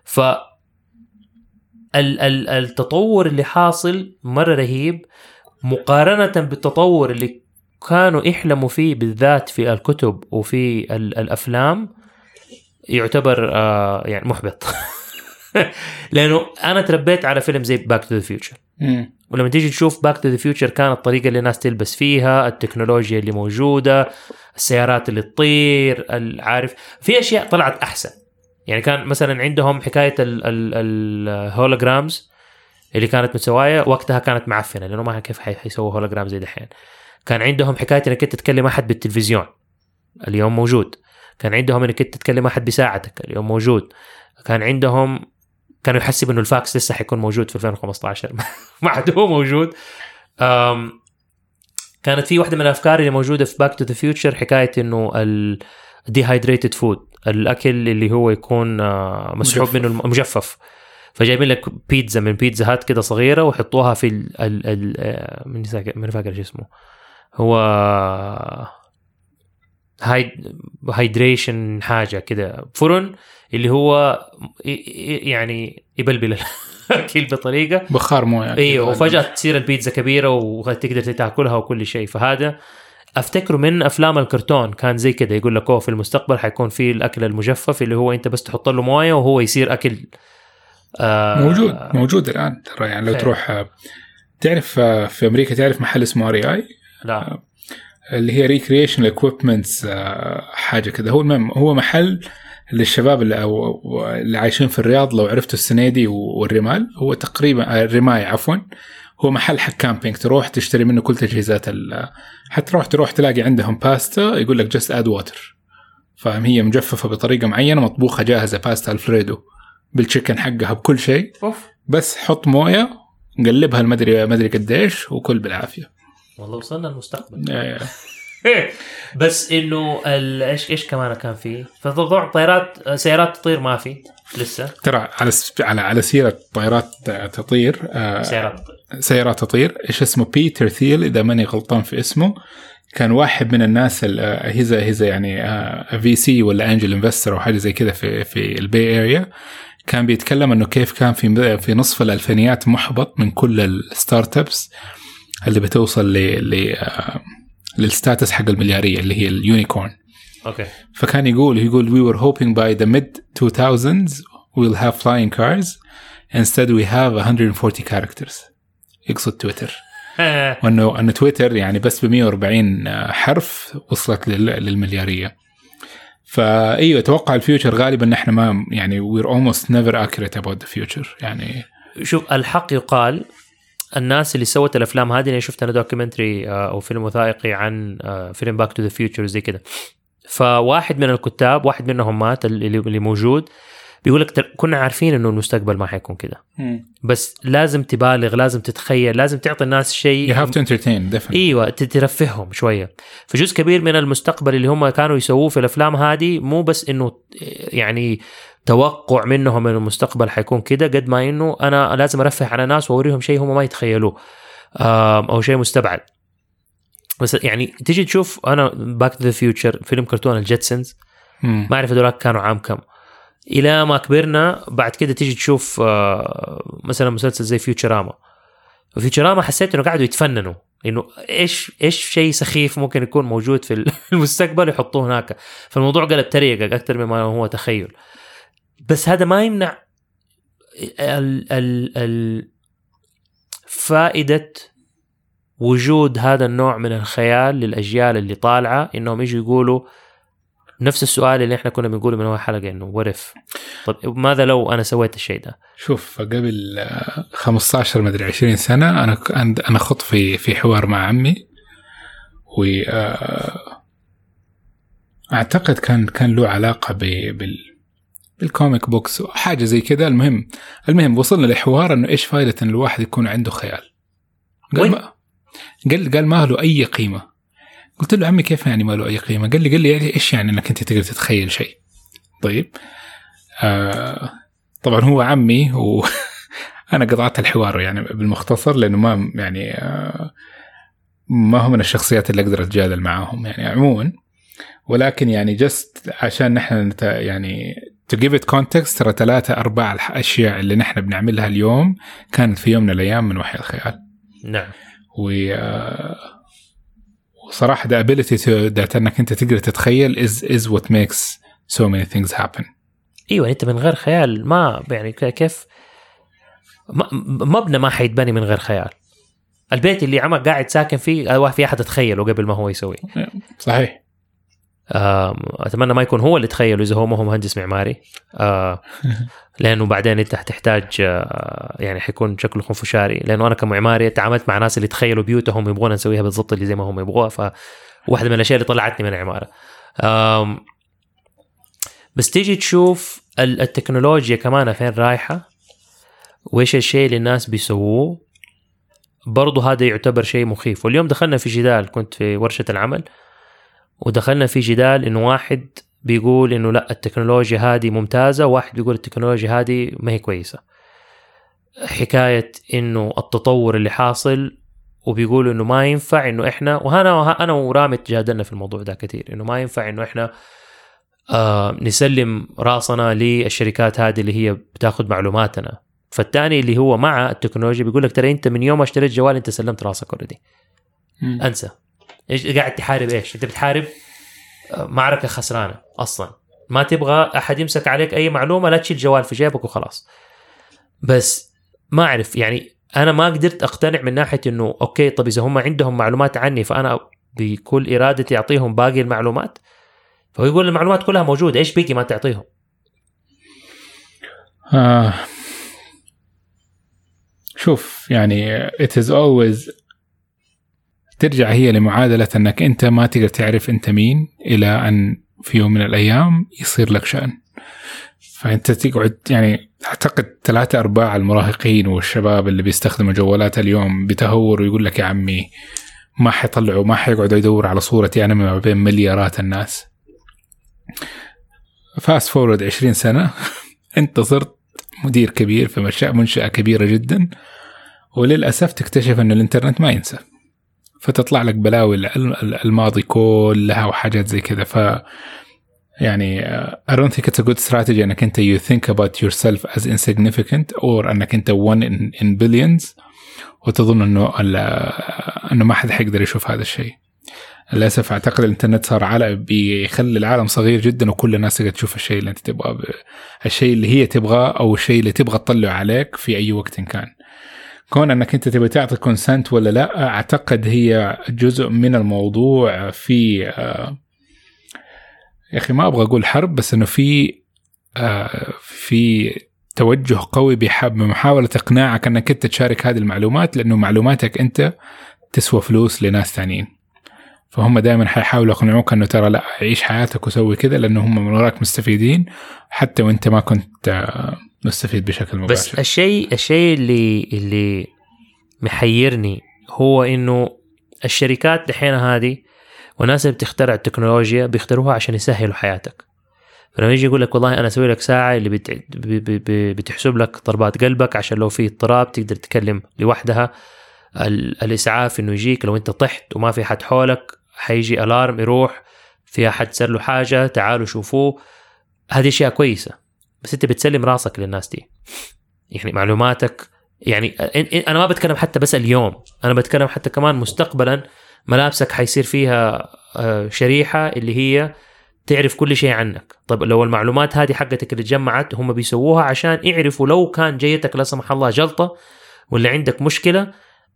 التطور اللي حاصل مرة رهيب مقارنة بالتطور اللي كانوا يحلموا فيه بالذات في الكتب وفي الأفلام، يعتبر يعني محبط. لأنه أنا تربيت على فيلم زي Back to the Future، ولما تيجي تشوف Back to the Future كانت الطريقة اللي الناس تلبس فيها، التكنولوجيا اللي موجودة، السيارات اللي تطير، عارف في أشياء طلعت أحسن. يعني كان مثلا عندهم حكايه الهولوجرامز اللي كانت متسوايه وقتها كانت معفنه لانه ما كيف حيسووا هولوجرام زي دحين. كان عندهم حكايه انك انت تتكلم احد بالتلفزيون، اليوم موجود. كان عندهم انك انت تتكلم احد بساعتك، اليوم موجود. كان عندهم كانوا يحسب انه الفاكس لسه حيكون موجود في 2015 ما عاد هو موجود. كانت في واحده من الافكار اللي موجوده في باك تو ذا فيوتشر حكايه انه الديهايدريتد فود، الاكل اللي هو يكون مسحوب منه المجفف. فجايبين لك بيتزا من بيتزا هات كده صغيره وحطوها في من فاكر شو اسمه، هو هايدريشن حاجه كده فرن اللي هو يعني يبلبل الاكل بطريقه بخار مويه. ايوه، وفجاه تصير البيتزا كبيره وتقدر تاكلها وكل شيء. فهذا افتكره من افلام الكرتون، كان زي كده يقول لك في المستقبل حيكون في الاكل المجفف اللي هو انت بس تحط له مويه وهو يصير اكل. موجود الان ترى، يعني لو تروح تعرف في امريكا تعرف محل اسمه REI؟ لا، اللي هي ريكريشنال اكويبمنتس حاجه كده. هو محل للشباب اللي عايشين في الرياض، لو عرفتوا السنيدي والرمال. هو تقريبا الرماية عفوا. هو محل حق كامبينج، تروح تشتري منه كل تجهيزات حتى تروح تلاقي عندهم باستا يقول لك just add water، فهم هي مجففة بطريقة معينة، مطبوخة جاهزة، باستا الفريدو بالتشيكن حقها بكل شيء، بس حط موية نقلبها المدري قديش وكل بالعافية. والله وصلنا المستقبل. بس انه ايش كمان كان فيه فموضوع سيارات تطير ما في لسه. ترى على سيرة طائرات تطير، سيارات تطير. ايش اسمه؟ بيتر ثيل اذا ماني غلطان في اسمه. كان واحد من الناس هذا يعني VC ولا انجل انفستر او حاجه زي كذا في البي اريا. كان بيتكلم انه كيف كان في نصف الالفينيات محبط من كل الستارت ابس اللي بتوصل للستاتس حق المليارية اللي هي اليونيكورن. اوكي. فكان يقول we were hoping by the mid 2000s we'll have flying cars, instead we have 140 characters. يقصد تويتر. وانه تويتر يعني بس ب 140 حرف وصلت للمليارية. فايوه اتوقع الفيوتشر غالبا احنا ما يعني we're almost never accurate about the future. يعني شوف الحق يقال، الناس اللي سوت الافلام هذه، انا شفت انا دوكيومنتري او فيلم وثائقي عن فيلم باك تو ذا فيوتشر زي كده. فواحد من الكتاب، واحد منهم مات اللي موجود، بيقول لك كنا عارفين انه المستقبل ما حيكون كده، بس لازم تبالغ، لازم تتخيل، لازم تعطي الناس شيء you have to entertain definitely. ايوه ترفههم شويه. فجزء كبير من المستقبل اللي هم كانوا يسووه في الافلام هذه مو بس انه يعني توقع منهم من المستقبل حيكون كده، قد ما انه انا لازم ارفه على ناس واوريهم شيء هم ما يتخيلوه او شيء مستبعد. بس يعني تيجي تشوف انا باك تو ذا فيوتشر فيلم كرتون الجيتسنز، ما اعرف هذولاك كانوا عام كم، الى ما كبرنا بعد كده تيجي تشوف مثلا مسلسل زي فيوتشراما. فيوتشراما حسيت انه قاعدوا يتفننوا انه ايش شيء سخيف ممكن يكون موجود في المستقبل يحطوه هناك. فالموضوع قلب تريقة اكثر مما هو تخيل. بس هذا ما يمنع فائدة وجود هذا النوع من الخيال للأجيال اللي طالعة، إنهم يجوا يقولوا نفس السؤال اللي إحنا كنا بنقوله من أول حلقة، إنه what if، طب ماذا لو أنا سويت الشيء ده؟ شوف قبل 15 مدري 20 سنة أنا خط في حوار مع عمي، وأعتقد كان له علاقة بالكوميك بوكس وحاجة زي كده. المهم وصلنا لحوار إنه إيش فائدة إن الواحد يكون عنده خيال. قال ما له أي قيمة. قلت له عمي كيف يعني ما له أي قيمة؟ قال لي يعني إيش يعني إنك أنت تقدر تتخيل شيء؟ طيب طبعا هو عمي وأنا قطعت الحوار يعني بالمختصر، لأنه ما يعني ما هو من الشخصيات اللي أقدر أتجادل معهم يعني عموما. ولكن يعني just عشان نحن يعني to give it context، ترى 3-4 الأشياء اللي نحن بنعملها اليوم كانت في يوم من الأيام من وحي الخيال. نعم. وصراحة the ability to أنك أنت تقدر تتخيل is what makes so many things happen. أيوة، أنت من غير خيال ما يعني كيف مبنى ما حيتبني من غير خيال. البيت اللي عمك قاعد ساكن فيه في أحد تخيله قبل ما هو يسوي. صحيح. أتمنى ما يكون هو اللي تخيله إذا هو ما هو مهندس معماري، لأنه بعدين أنت هتحتاج يعني حيكون شكله خنفشاري، لأنه أنا كمعماري تعاملت مع ناس اللي تخيلوا بيوتهم يبغون نسويها بالضبط اللي زي ما هم يبغوها، فواحدة من الأشياء اللي طلعتني من العمارة. بس تيجي تشوف التكنولوجيا كمان فين رايحة وإيش الشيء اللي الناس بيسووه، برضو هذا يعتبر شيء مخيف. واليوم دخلنا في جدال، كنت في ورشة العمل ودخلنا في جدال إنه واحد بيقول إنه لا التكنولوجيا هذه ممتازة، وواحد بيقول التكنولوجيا هذه ما هي كويسة. حكاية إنه التطور اللي حاصل، وبيقولوا إنه ما ينفع إنه إحنا، أنا ورامي تجادلنا في الموضوع ده كتير، إنه ما ينفع إنه إحنا نسلم راسنا للشركات هذه اللي هي بتاخد معلوماتنا. فالتاني اللي هو مع التكنولوجيا بيقول لك ترى أنت من يوم ما اشتريت جوال أنت سلمت راسك أوريدي، أنسى. إيش قاعد تحارب؟ إيش أنت بتحارب؟ معركة خسرانة أصلا. ما تبغى أحد يمسك عليك أي معلومة، لا تشيل جوال في جيبك وخلاص. بس ما أعرف يعني، أنا ما قدرت أقتنع من ناحية إنه أوكي طب إذا هم عندهم معلومات عني فأنا بكل إرادتي أعطيهم باقي المعلومات. فهو يقول المعلومات كلها موجودة، إيش بيجي ما تعطيهم؟ شوف يعني it is always ترجع هي لمعادلة أنك أنت ما تقدر تعرف أنت مين إلى أن في يوم من الأيام يصير لك شأن. فأنت تقعد يعني أعتقد 3/4 المراهقين والشباب اللي بيستخدموا جوالات اليوم بتهور ويقول لك يا عمي ما حيطلعوا، ما حيقعدوا يدور على صورتي أنا ما بين مليارات الناس. فاست فورورد 20 سنة أنت صرت مدير كبير في منشأة كبيرة جدا، وللأسف تكتشف أن الإنترنت ما ينسى، فتطلع لك بلاوي الماضي كلها وحاجات زي كذا. ف يعني I don't think it's a good strategy أنك أنت you think about yourself as insignificant or أنك أنت one in billions وتظن أنه ما حد حيقدر يشوف هذا الشيء. للأسف أعتقد الإنترنت صار بيخلي العالم صغير جدا، وكل الناس تقدر تشوف الشيء اللي أنت تبغاه، الشيء اللي هي تبغاه أو الشيء اللي تبغى تطلع عليك في أي وقت كان. كون أنك أنت تبغى تعطي كونسنت ولا لا، أعتقد هي جزء من الموضوع. في يا أخي ما أبغى أقول حرب، بس إنه في توجه قوي بمحاولة إقناعك أنك أنت تشارك هذه المعلومات، لأنه معلوماتك أنت تسوى فلوس لناس ثانيين. فهم دائما حيحاولوا يقنعوك أنه ترى لا عيش حياتك وسوي كذا، لأنه هم من وراك مستفيدين حتى وأنت ما كنت مستفيد بشكل مباشر. بس الشيء اللي محيرني هو إنه الشركات دحين هذه والناس اللي بتخترع التكنولوجيا بيختاروها عشان يسهلوا حياتك. فلما يجي يقول لك والله أنا أسوي لك ساعة اللي بتحسب لك ضربات قلبك عشان لو في اضطراب تقدر تكلم لوحدها الإسعاف إنه يجيك، لو أنت طحت وما في حد حولك حيجي ألارم يروح في أحد صار له حاجة تعالوا شوفوه. هذه أشياء كويسة، بس أنت بتسلم راسك للناس دي، يعني معلوماتك. يعني أنا ما بتكلم حتى بس اليوم، أنا بتكلم حتى كمان مستقبلا ملابسك حيصير فيها شريحة اللي هي تعرف كل شيء عنك. طب لو المعلومات هذه حقتك اللي تجمعت هم بيسووها عشان يعرفوا لو كان جيتك لا سمح الله جلطة ولا عندك مشكلة،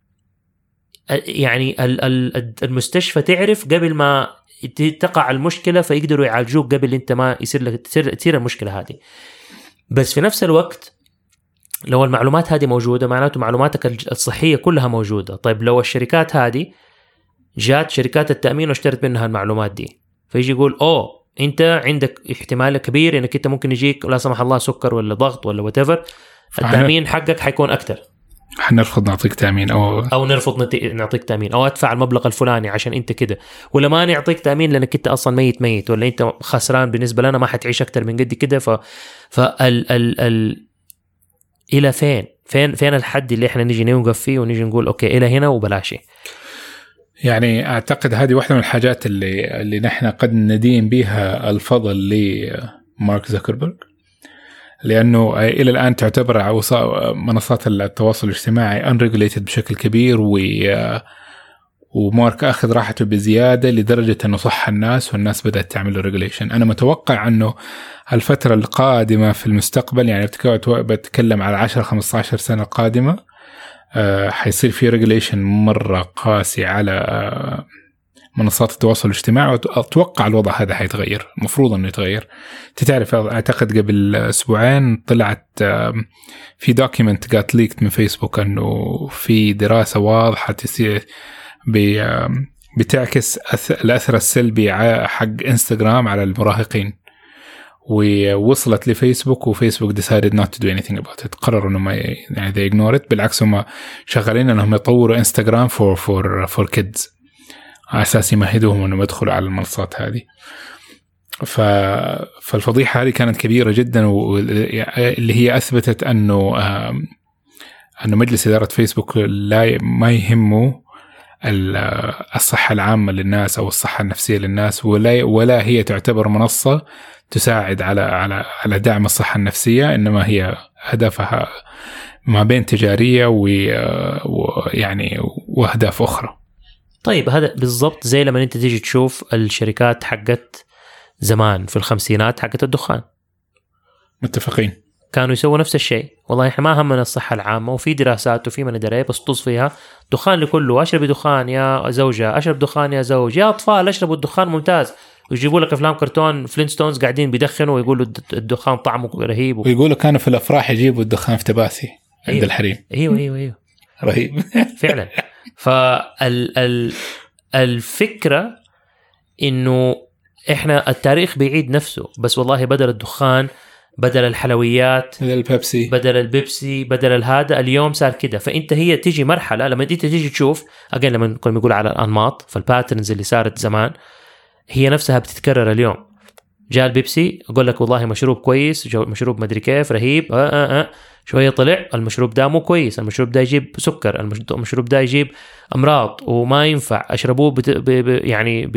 يعني المستشفى تعرف قبل ما تقع المشكلة فيقدروا يعالجوك قبل انت ما يصير لك تصير المشكلة هذه. بس في نفس الوقت لو المعلومات هذه موجودة معناته معلوماتك الصحية كلها موجودة. طيب لو الشركات هذه جات شركات التأمين واشترت منها المعلومات دي، فيجي يقول انت عندك احتمال كبير انك انت ممكن يجيك لا سمح الله سكر ولا ضغط ولا whatever، التأمين حقك حيكون اكتر، حنرفض نعطيك تأمين أو نرفض نعطيك تأمين، أو أدفع المبلغ الفلاني عشان أنت كده، ولا ما نعطيك تأمين لأنك أنت أصلا ميت، ولا أنت خسران بالنسبة لنا ما حتعيش أكتر من قد كده. إلى فين الحد اللي إحنا نيجي نوقف فيه ونيجي نقول أوكي إلى هنا وبلاشي؟ يعني أعتقد هذه واحدة من الحاجات اللي نحن قد ندين بها الفضل لمارك زوكربيرج، لأنه إلى الآن تعتبر منصات التواصل الاجتماعي unregulated بشكل كبير، ومارك أخذ راحته بزيادة لدرجة أنه صح الناس والناس بدأت تعمل له regulation. أنا متوقع أنه الفترة القادمة في المستقبل، يعني بتكلم على 10-15 سنة قادمة، حيصير في regulation مرة قاسي على منصات التواصل الاجتماعي، وأتوقع الوضع هذا حيتغير، المفروض أنه يتغير. تعرف أعتقد قبل أسبوعين طلعت في دوكيمنت جات ليكت من فيسبوك أنه في دراسة واضحة بتعكس الأثر السلبي حق إنستغرام على المراهقين، ووصلت لفيسبوك، وفيسبوك decided not to do anything about it. قرروا انهم يعني they ignore it. بالعكس هم شغالين انهم يطوروا انستغرام for kids على اساس يمهدوهم انهم يدخلوا على المنصات هذه. فالفضيحة هذه كانت كبيرة جدا، واللي هي اثبتت انه مجلس إدارة فيسبوك ما يهمه الصحة العامة للناس أو الصحة النفسية للناس، ولا هي تعتبر منصة تساعد على دعم الصحة النفسية، إنما هي هدفها ما بين تجارية ويعني وأهداف أخرى. طيب هذا بالضبط زي لما أنت تيجي تشوف الشركات حقت زمان في الخمسينات حقت الدخان. متفقين. كانوا يسووا نفس الشيء، والله إحنا ما همنا الصحة العامة، وفي دراسات وفي من دري بس طز فيها دخان لكله، أشرب دخان يا زوجة، أشرب دخان يا زوج، يا أطفال أشربوا الدخان ممتاز، ويجيبوا لك أفلام كرتون فلينستونز قاعدين بيدخنوا ويقولوا الدخان طعمه رهيب ويقولوا كانوا في الأفراح يجيبوا الدخان في تباسي عند الحريم. أيوة رهيب فعلا. فالفكرة إنه إحنا التاريخ بيعيد نفسه، بس والله بدل الدخان، بدل الحلويات، بدل البيبسي، بدل الهذا، اليوم صار كده. فأنت هي تيجي مرحلة لما أنت تيجي تشوف أجل لما كنا نقول على الأنماط، فالباترنز اللي صارت زمان هي نفسها بتتكرر اليوم. جاء البيبسي أقول لك والله مشروب كويس، مشروب مدري كيف رهيب، شوية طلع المشروب ده مو كويس، المشروب ده يجيب سكر، المشروب ده يجيب أمراض وما ينفع أشربوه يعني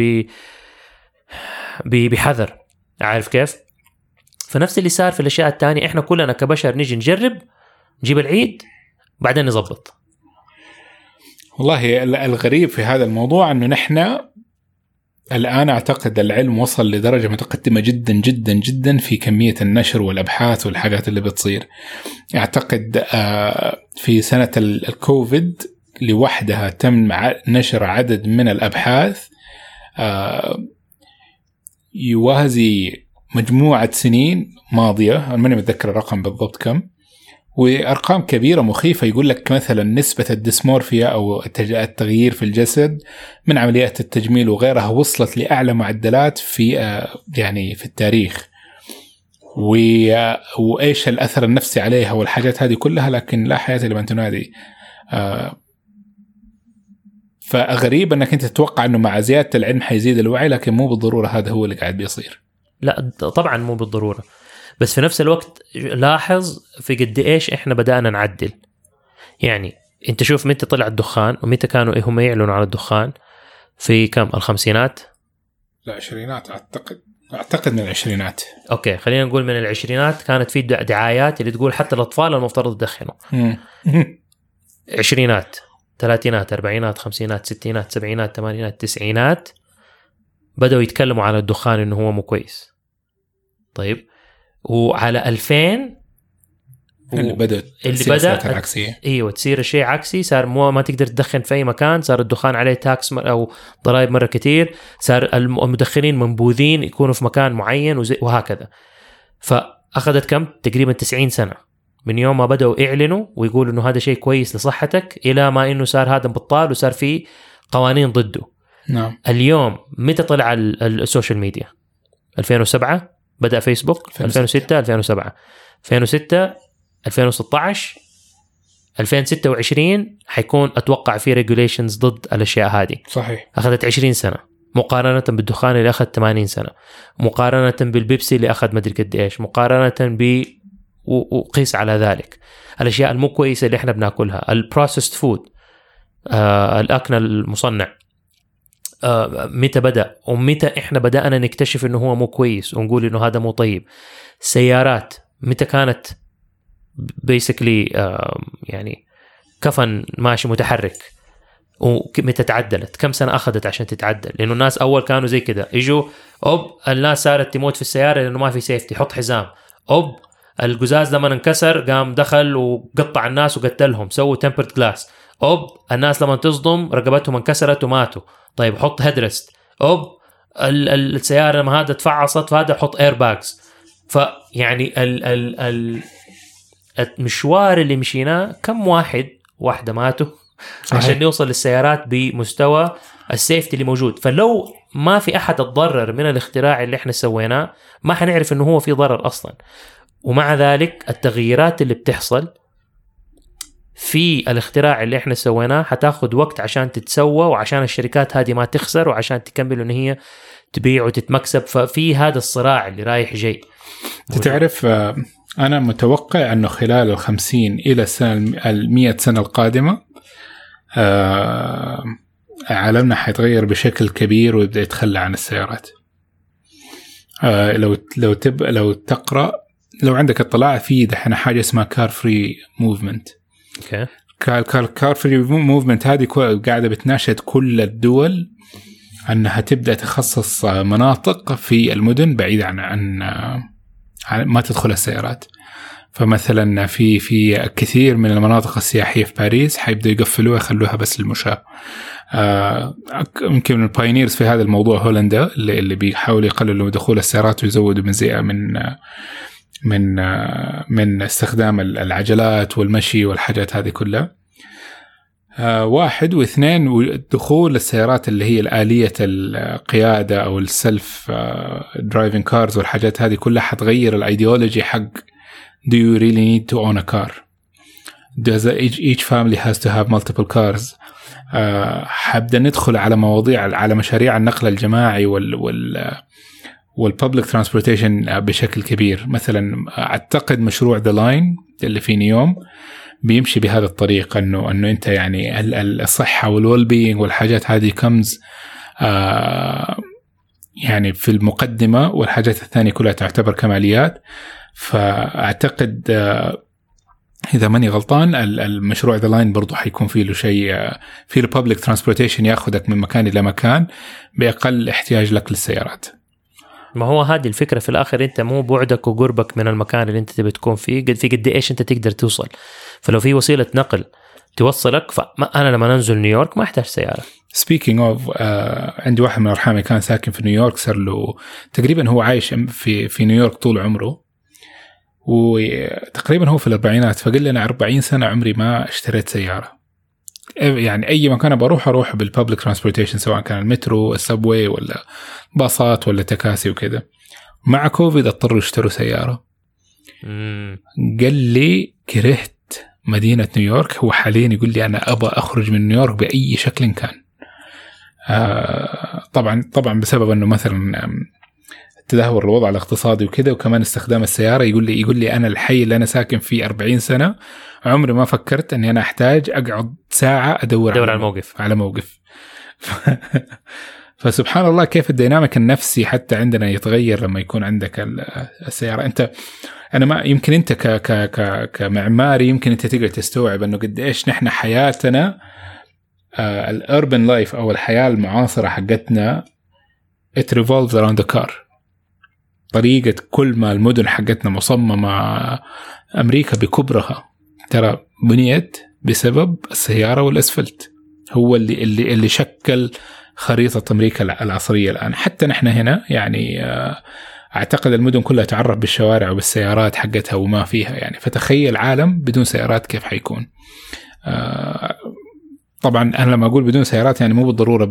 بحذر. عارف كيف؟ فنفس اللي صار في الأشياء التانية، إحنا كلنا كبشر نيجي نجرب، نجيب العيد بعدين نضبط. والله الغريب في هذا الموضوع أنه نحن الآن أعتقد العلم وصل لدرجة متقدمة جدا جدا جدا في كمية النشر والأبحاث والحاجات اللي بتصير. أعتقد في سنة الكوفيد لوحدها تم نشر عدد من الأبحاث يوازي مجموعة سنين ماضية، أنا ماني متذكر الرقم بالضبط كم، وأرقام كبيرة مخيفة. يقول لك مثلا نسبة الديسمورفيا أو التغيير في الجسد من عمليات التجميل وغيرها وصلت لأعلى معدلات في يعني في التاريخ، وإيش الأثر النفسي عليها والحاجات هذه كلها، لكن لا حياة لمن تنادي. فغريب أنك أنت تتوقع أنه مع زيادة العلم حيزيد الوعي، لكن مو بالضرورة هذا هو اللي قاعد بيصير. لا طبعا مو بالضرورة، بس في نفس الوقت لاحظ في قد إيش إحنا بدأنا نعدل. يعني أنت شوف متى طلع الدخان ومتى كانوا هم يعلنوا على الدخان، في كم الخمسينات؟ لا عشرينات أعتقد من العشرينات. أوكي خلينا نقول من العشرينات كانت في دعايات اللي تقول حتى الأطفال المفترض يدخنوا. عشرينات، ثلاثينات، أربعينات، خمسينات، ستينات، سبعينات، ثمانينات، تسعينات بدأوا يتكلموا على الدخان إنه هو مو كويس. طيب وعلى 2000 اللي بدأ العكسية، ايوه تصير الشيء عكسي، صار ما تقدر تدخن في اي مكان، صار الدخان عليه تاكس او ضرائب مره كتير، صار المدخنين منبوذين يكونوا في مكان معين وهكذا. فاخذت كم تقريبا 90 سنه من يوم ما بدأوا يعلنوا ويقولوا انه هذا شيء كويس لصحتك الى ما انه صار هذا بطال وصار فيه قوانين ضده. نعم. اليوم متى طلع السوشيال ميديا؟ 2007 بدأ فيسبوك، 2006 2007 2006 2016 2026 حيكون أتوقع في ريجوليشنز ضد الأشياء هذه. صحيح. أخذت 20 سنة مقارنة بالدخان اللي أخذ 80 سنة، مقارنة بالبيبسي اللي أخذ مدري قد إيش، مقارنة وقيس على ذلك الأشياء المو كويسة اللي إحنا بناكلها، البروسيسد فود، الأكل المصنع، متى بدأ ومتى إحنا بدأنا نكتشف إنه هو مو كويس ونقول إنه هذا مو طيب. سيارات متى كانت basically يعني كفن ماشي متحرك، ومتى تعدلت، كم سنة أخذت عشان تتعدل، لأنه الناس أول كانوا زي كده يجوا الناس صارت تموت في السيارة لأنه ما في سيفتي، حط حزام، القزاز لما انكسر قام دخل وقطع الناس وقتلهم، سووا tempered glass، الناس لما تصدم رقبتهم انكسرت وماتوا، طيب حط هيدرست. السيارة لما هذا تفعصت فهذا حط ايرباكس. فيعني المشوار اللي مشيناه كم واحدة ماتوا عشان نوصل للسيارات بمستوى السيفتي اللي موجود. فلو ما في أحد اتضرر من الاختراع اللي احنا سويناه ما حنعرف انه هو في ضرر اصلا. ومع ذلك التغييرات اللي بتحصل في الاختراع اللي احنا سويناه حتاخد وقت عشان تتسوى، وعشان الشركات هذه ما تخسر، وعشان تكمل ان هي تبيع وتتمكسب. ففي هذا الصراع اللي رايح جاي. تعرف أنا متوقع أنه خلال 50 إلى 100 سنة القادمة عالمنا حيتغير بشكل كبير ويبدأ يتخلى عن السيارات. لو تقرأ، لو عندك اطلاع في دحين حاجة اسمها كار فري موفمنت. كار فري موفمنت هذه قاعدة بتناشد كل الدول أنها تبدأ تخصص مناطق في المدن بعيدة عن ما تدخل السيارات. فمثلا في كثير من المناطق السياحية في باريس حيبدأ يقفلوها يخلوها بس للمشاة. يمكن من الباينيرز في هذا الموضوع هولندا اللي بيحاولوا يقللوا دخول السيارات ويزودوا من استخدام العجلات والمشي والحاجات هذه كلها. 1 و2 دخول السيارات اللي هي الآلية القيادة أو السلف درايفنج كارز والحاجات هذه كلها حتغير الأيديولوجي حق do you really need to own a car? Does each family has to have multiple cars? حابدا ندخل على مواضيع، على مشاريع النقل الجماعي والpublic transportation بشكل كبير. مثلا أعتقد مشروع The Line اللي في نيوم بيمشي بهذا الطريق، أنه أنت يعني الصحة والwell-being والحاجات هذه comes يعني في المقدمة، والحاجات الثانية كلها تعتبر كماليات. فأعتقد إذا ماني غلطان المشروع The Line برضو حيكون فيه له شيء، فيه له public transportation يأخذك من مكان إلى مكان بأقل احتياج لك للسيارات. ما هو هذه الفكرة في الآخر، أنت مو بعدك وقربك من المكان اللي أنت تبي تكون فيه، قد إيش أنت تقدر توصل. فلو في وسيلة نقل توصلك، فأنا لما ننزل نيويورك ما أحتاج سيارة. Speaking of عندي واحد من أرحامي كان ساكن في نيويورك، صار له تقريبا هو عايش في نيويورك طول عمره، وتقريبا هو في الأربعينات. فقال لي أنا 40 سنة عمري ما اشتريت سيارة. يعني أي مكان بروح بالpublic transportation، سواء كان المترو السبوي ولا باصات ولا تكاسي وكذا. مع كوفيد اضطروا يشتروا سيارة. قال لي كرهت مدينة نيويورك. هو حاليا يقول لي أنا أبغى أخرج من نيويورك بأي شكل كان. طبعا بسبب أنه مثلا تدهور الوضع الاقتصادي وكذا، وكمان استخدام السيارة. يقول لي أنا الحي اللي أنا ساكن فيه 40 سنة عمري ما فكرت أني أنا أحتاج أقعد ساعة أدور على موقف. فسبحان الله كيف الديناميك النفسي حتى عندنا يتغير لما يكون عندك السيارة. أنا ما يمكن أنت كمعماري يمكن أنت تقدر تستوعب أنه قد إيش نحن حياتنا الأربن لايف أو الحياة المعاصرة حقتنا it revolves around the car. طريقة كل ما المدن حقتنا مصممة، أمريكا بكبرها ترى بنيت بسبب السيارة والأسفلت. هو اللي شكل خريطة أمريكا العصرية الآن. حتى نحن هنا يعني أعتقد المدن كلها تعرف بالشوارع وبالسيارات حقتها وما فيها يعني. فتخيل عالم بدون سيارات كيف حيكون. طبعا أنا لما أقول بدون سيارات يعني مو بالضرورة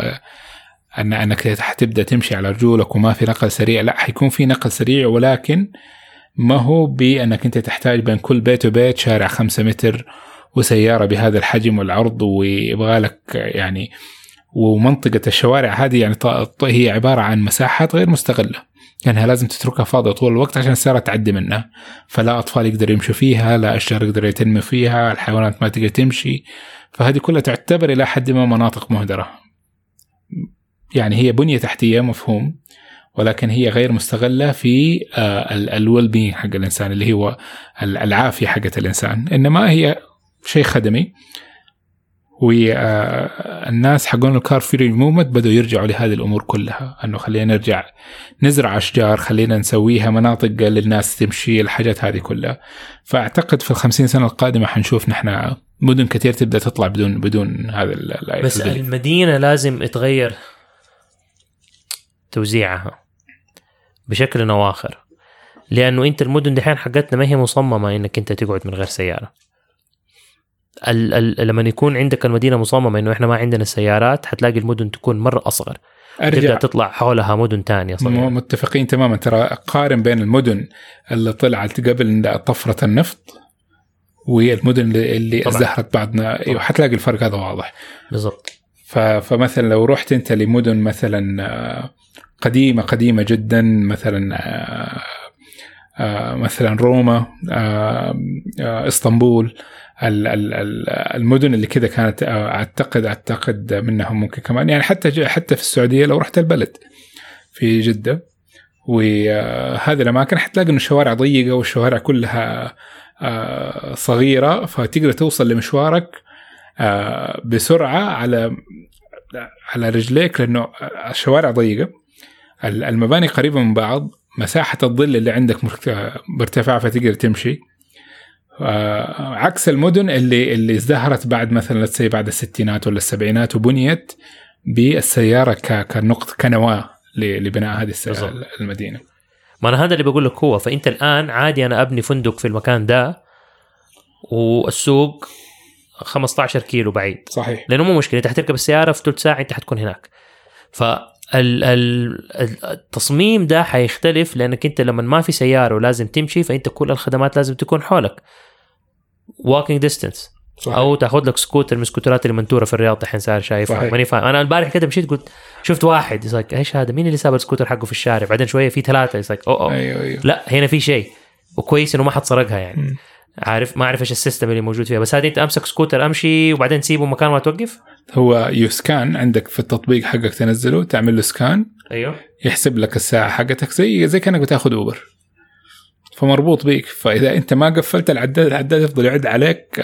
أنك حتبدأ تمشي على رجولك وما في نقل سريع. لا، حيكون في نقل سريع، ولكن ما هو بأنك أنت تحتاج بين كل بيت وبيت شارع 5 متر وسيارة بهذا الحجم والعرض، ويبغى لك يعني. ومنطقة الشوارع هذه يعني هي عبارة عن مساحات غير مستغلة، يعني لازم تتركها فاضية طول الوقت عشان السيارة تعدي منها. فلا أطفال يقدروا يمشوا فيها، لا أشجار يقدروا يتنموا فيها، الحيوانات ما تقدر تمشي. فهذه كلها تعتبر إلى حد ما مناطق مهدرة. يعني هي بنية تحتية مفهوم، ولكن هي غير مستغلة في الويل بين حق الإنسان اللي هو العافية حقة الإنسان، إنما هي شيء خدمي. والناس حقون الكار فري موفمنت بدأوا يرجعوا لهذه الأمور كلها، أنه خلينا نرجع نزرع أشجار، خلينا نسويها مناطق للناس تمشي، الحاجات هذه كلها. فأعتقد في 50 سنة القادمة حنشوف نحن مدن كتير تبدأ تطلع بدون هذا بس المدينة لازم يتغير توزيعها بشكل أو آخر، لأنه أنت المدن دحين حقتنا ما هي مصممة إنك أنت تقعد من غير سيارة. لما يكون عندك المدينة مصممة إنه إحنا ما عندنا سيارات، حتلاقي المدن تكون مرة أصغر، تبدأ تطلع حولها مدن تانية صغيرة. متفقين تماما. ترى قارن بين المدن اللي طلعت قبل طفرة النفط والمدن اللي ازدهرت بعدنا، حتلاقي الفرق هذا واضح. بالضبط. فمثلا لو رحت أنت لمدن مثلا قديمة جدا، مثلا روما، اسطنبول، المدن اللي كده كانت أعتقد منهم ممكن كمان، يعني حتى في السعودية لو رحت البلد في جدة وهذه الأماكن حتلاقي إنه الشوارع ضيقة والشوارع كلها صغيرة، فتقدر توصل لمشوارك بسرعة على رجليك، لأنه الشوارع ضيقة، المباني قريبة من بعض، مساحة الظل اللي عندك مرتفعة فتقدر تمشي. عكس المدن اللي ازدهرت بعد مثلا بعد الستينات ولا السبعينات وبنيت بالسيارة كنقطة كنواة لبناء هذه المدينة. ما أنا هذا اللي بقول لك هو. فأنت الآن عادي أنا أبني فندق في المكان ده والسوق 15 كيلو بعيد، صحيح، لأنه مو مشكلة، أنت حتركب السيارة في ثلث ساعة أنت حتكون هناك. التصميم ده حيختلف، لأنك أنت لما ما في سيارة ولازم تمشي، فأنت كل الخدمات لازم تكون حولك walking distance. صحيح. أو تأخذ لك سكوتر من سكوترات المنتورة في الرياض الحين صار شايفها. ماني فاهم. أنا البارح كده مشيت قلت شفت واحد يسألك إيش هذا، مين اللي ساب السكوتر حقه في الشارع، بعدين شوية في 3 يسألك أيوه. لا هنا في شيء، وكويس إنه ما حد سرقها يعني. عارف ما أعرف إيش السيستم اللي موجود فيها، بس هذه أنت أمسك سكوتر أمشي وبعدين تسيبه مكان ما توقف. هو يسكان عندك في التطبيق حقك، تنزله تعمل له سكان، أيوه، يحسب لك الساعة حقتك زي كأنك بتاخد أوبر، فمربوط بيك. فإذا أنت ما قفلت العداد يفضل يعد عليك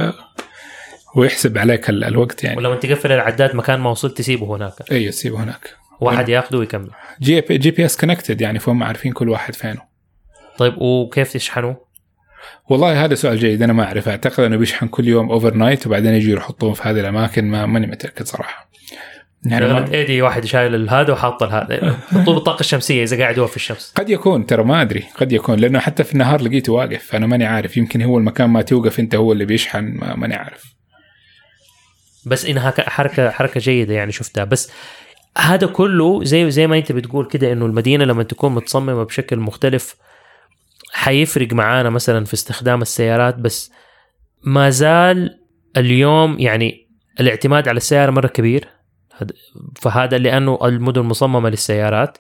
ويحسب عليك الوقت يعني. ولو أنت تقفل العداد مكان ما وصلت تسيبه هناك. أيوه تسيبه هناك، واحد ياخده ويكمل. جي بي اس كونكتد يعني، فهم عارفين كل واحد فينه. طيب وكيف تشحنه؟ والله هذا سؤال جيد، أنا ما أعرف. أعتقد أنه بيشحن كل يوم أوفر نايت وبعدين يجي يحطوه في هذه الأماكن، ماني متأكد صراحة. يعني ايدي واحد شايل هذا وحاط هذا، حطوا بالطاقة الشمسية إذا قاعد هو في الشمس. قد يكون، ترى ما أدري، قد يكون، لأنه حتى في النهار لقيته واقف، أنا ماني عارف، يمكن هو المكان ما توقف أنت هو اللي بيشحن، ماني عارف. بس إنها حركة جيدة يعني شفتها. بس هذا كله زي ما أنت بتقول كده، إنه المدينة لما تكون متصممة بشكل مختلف حيفرق معانا مثلا في استخدام السيارات. بس ما زال اليوم يعني الاعتماد على السيارة مرة كبير، فهذا لأنه المدن مصممة للسيارات.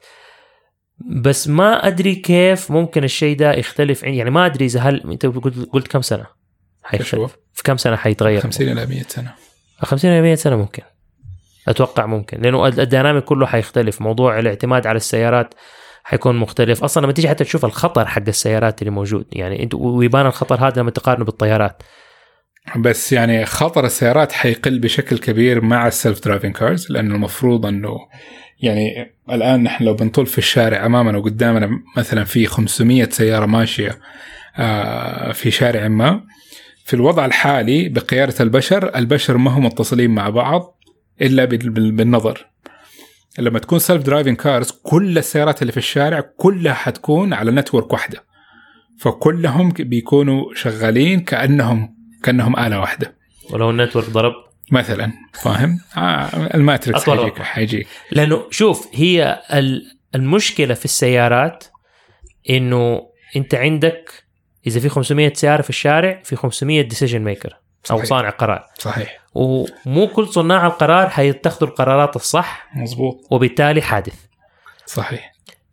بس ما أدري كيف ممكن الشيء ده يختلف، يعني ما أدري إذا هل أنت قلت كم سنة حيختلف، في كم سنة حيتغير؟ 50 إلى 100 سنة. 50 إلى 100 سنة ممكن، أتوقع ممكن، لأنه الديناميك كله حيختلف. موضوع الاعتماد على السيارات حيكون مختلف. أصلا لما تيجي حتى تشوف الخطر حق السيارات اللي موجود، يعني أنت ويبان الخطر هذا لما تقارنه بالطيارات. بس يعني خطر السيارات حيقل بشكل كبير مع السيلف درايفنج كارز، لأنه المفروض أنه يعني الآن نحن لو بنطل في الشارع أمامنا وقدامنا مثلا في 500 سيارة ماشية في شارع ما، في الوضع الحالي بقيادة البشر ما هم متصلين مع بعض إلا بالنظر. لما تكون سيلف درايفنج كارز كل السيارات اللي في الشارع كلها حتكون على نتورك واحدة، فكلهم بيكونوا شغالين كأنهم آلة واحدة. ولو النتورك ضرب مثلا، فاهم؟ الماتريكس حيجيك. لأنه شوف، هي المشكلة في السيارات إنه أنت عندك إذا في 500 سيارة في الشارع، في 500 decision maker أو صانع قرار. صحيح. ومو كل صناع القرار هيتخذوا القرارات الصح. مظبوط. وبالتالي حادث. صحيح.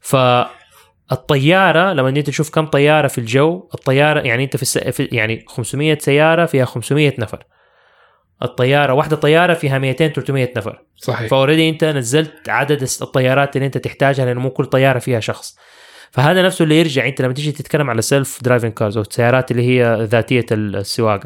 الطيارة لما انت تشوف كم طيارة في الجو، الطيارة يعني انت في يعني 500 سيارة فيها 500 نفر، الطيارة واحدة طيارة فيها 200-300 نفر. صحيح. فأوريدي انت نزلت عدد الطيارات اللي انت تحتاجها، لأنه مو كل طيارة فيها شخص. فهذا نفسه اللي يرجع انت لما تيجي تتكلم على سيلف درايفنج كارز او السيارات اللي هي ذاتية السواقة،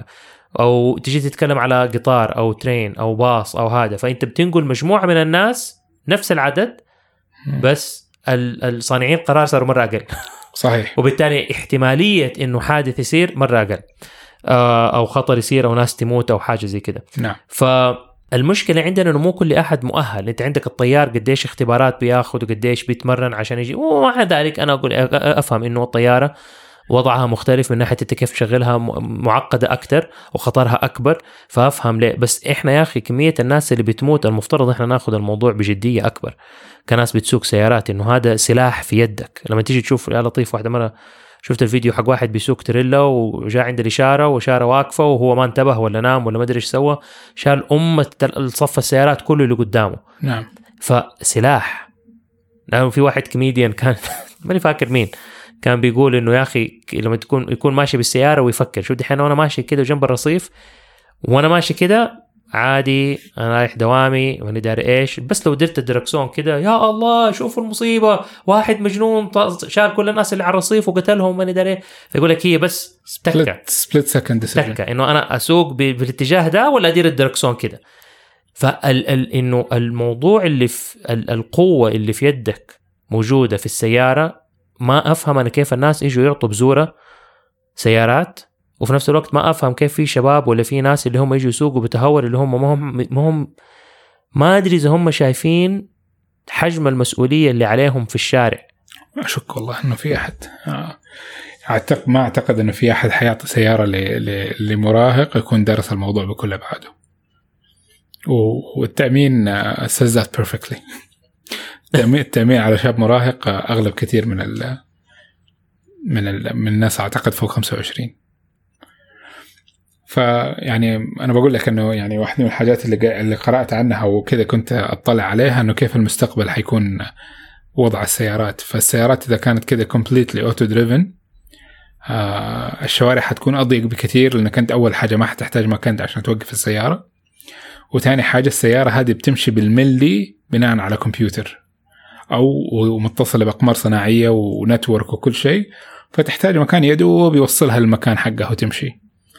او تجي تتكلم على قطار او ترين او باص او هذا، فانت بتنقل مجموعه من الناس نفس العدد بس الصانعين قرار صاروا مره اقل. صحيح. وبالتالي احتماليه انه حادث يصير مره اقل، او خطر يصير او ناس تموت او حاجه زي كده. نعم. فالمشكله عندنا انه مو كل احد مؤهل. انت عندك الطيار قديش اختبارات بياخذ وقديش بيتمرن عشان يجي، ومع ذلك انا اقول افهم انه الطياره وضعها مختلف من ناحيه انت كيف تشغلها، معقده اكثر وخطرها اكبر، فافهم ليه. بس احنا يا اخي كميه الناس اللي بتموت المفترض احنا ناخذ الموضوع بجديه اكبر كناس بتسوق سيارات، انه هذا سلاح في يدك. لما تيجي تشوف يا لطيف، واحده مره شفت الفيديو حق واحد بيسوق تريلا وجاء عند الاشاره واشاره واقفه وهو ما انتبه ولا نام ولا ما ادري ايش سوى، شال الصف السيارات كله اللي قدامه. نعم. فسلاح. لانه في واحد كوميديان كان ماني فاكر مين، كان بيقول انه يا اخي لما يكون ماشي بالسياره ويفكر، شو دحين انا ماشي كده جنب الرصيف وانا ماشي كده عادي، انا رايح دوامي وانا داري ايش، بس لو درت الدركسون كده يا الله شوف المصيبه، واحد مجنون شال كل الناس اللي على الرصيف وقتلهم وانا داري. فيقول لك هي بس سبليت سكند ديسيجن، انه انا اسوق بالاتجاه ده ولا ادير الدركسون كده. انه الموضوع اللي في القوه اللي في يدك موجوده في السياره، ما افهم انا كيف الناس يجوا يعطوا بزوره سيارات، وفي نفس الوقت ما افهم كيف في شباب ولا في ناس اللي هم يجوا يسوقوا بتهور، اللي هم ما ادري اذا هم شايفين حجم المسؤوليه اللي عليهم في الشارع. اشك والله انه في احد ما اعتقد انه في احد حيعطي سياره لمراهق يكون دارس الموضوع بكل ابعاده. والتامين says that perfectly. التامين على شاب مراهق اغلب كثير من الناس اعتقد فوق 25. فيعني انا بقول لك انه يعني واحده من الحاجات اللي قرات عنها وكذا كنت اطلع عليها انه كيف المستقبل حيكون وضع السيارات. فالسيارات اذا كانت كذا completely auto driven الشوارع حتكون اضيق بكثير، لانك انت اول حاجه ما حتحتاج مكان عشان توقف السياره، وثاني حاجه السياره هذه بتمشي بالملي بناء على كمبيوتر او متصله باقمار صناعيه ونتورك وكل شيء، فتحتاج مكان يدوب يوصلها للمكان حقه وتمشي.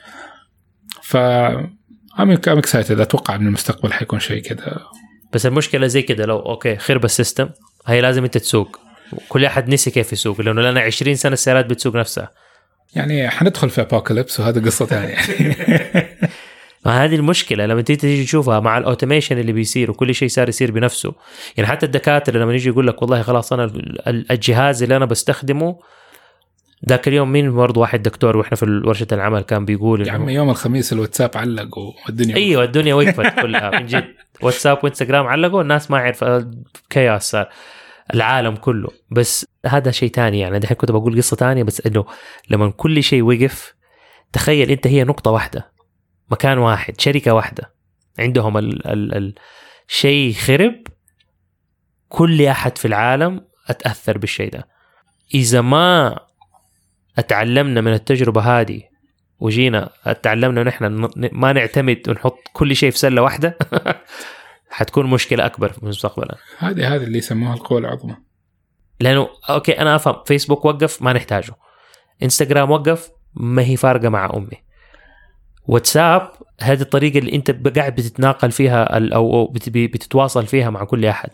I'm excited. اتوقع ان المستقبل حيكون شيء كده. بس المشكله زي كده لو اوكي خرب السيستم، هي لازم انت تسوق، كل احد نسي كيف يسوق، لانه لنا 20 سنه السيارات بتسوق نفسها. يعني حندخل في ابوكاليبس وهذا قصه ثانيه. هذه المشكله لما تيجي تشوفها مع الاوتوميشن اللي بيصير وكل شيء صار يصير بنفسه. يعني حتى الدكاتره لما يجي يقول لك والله خلاص انا الجهاز اللي انا بستخدمه، ذاك اليوم مين برضو واحد دكتور واحنا في ورشه العمل كان بيقول يا عم يوم الخميس الواتساب علق والدنيا ايوه الدنيا وقفت كلها من جد. واتساب وانستغرام علقوا، الناس ما عرف كياس صار العالم كله. بس هذا شيء تاني، يعني دحين كنت بقول قصه تانية، بس انه لما كل شيء وقف تخيل انت هي نقطه واحده، مكان واحد، شركه واحده عندهم الشيء خرب، كل احد في العالم اتاثر بالشيء ده. اذا ما اتعلمنا من التجربة هذه وجينا اتعلمنا نحن ما نعتمد ونحط كل شيء في سلة واحدة حتكون مشكلة أكبر في المستقبل. هذه اللي يسموها القوة العظمى. لأنه أوكي أنا أفهم فيسبوك وقف ما نحتاجه، إنستغرام وقف ما هي فارقة مع أمي، واتساب هذه الطريقة اللي أنت قاعد بتتناقل فيها أو بتتواصل فيها مع كل أحد.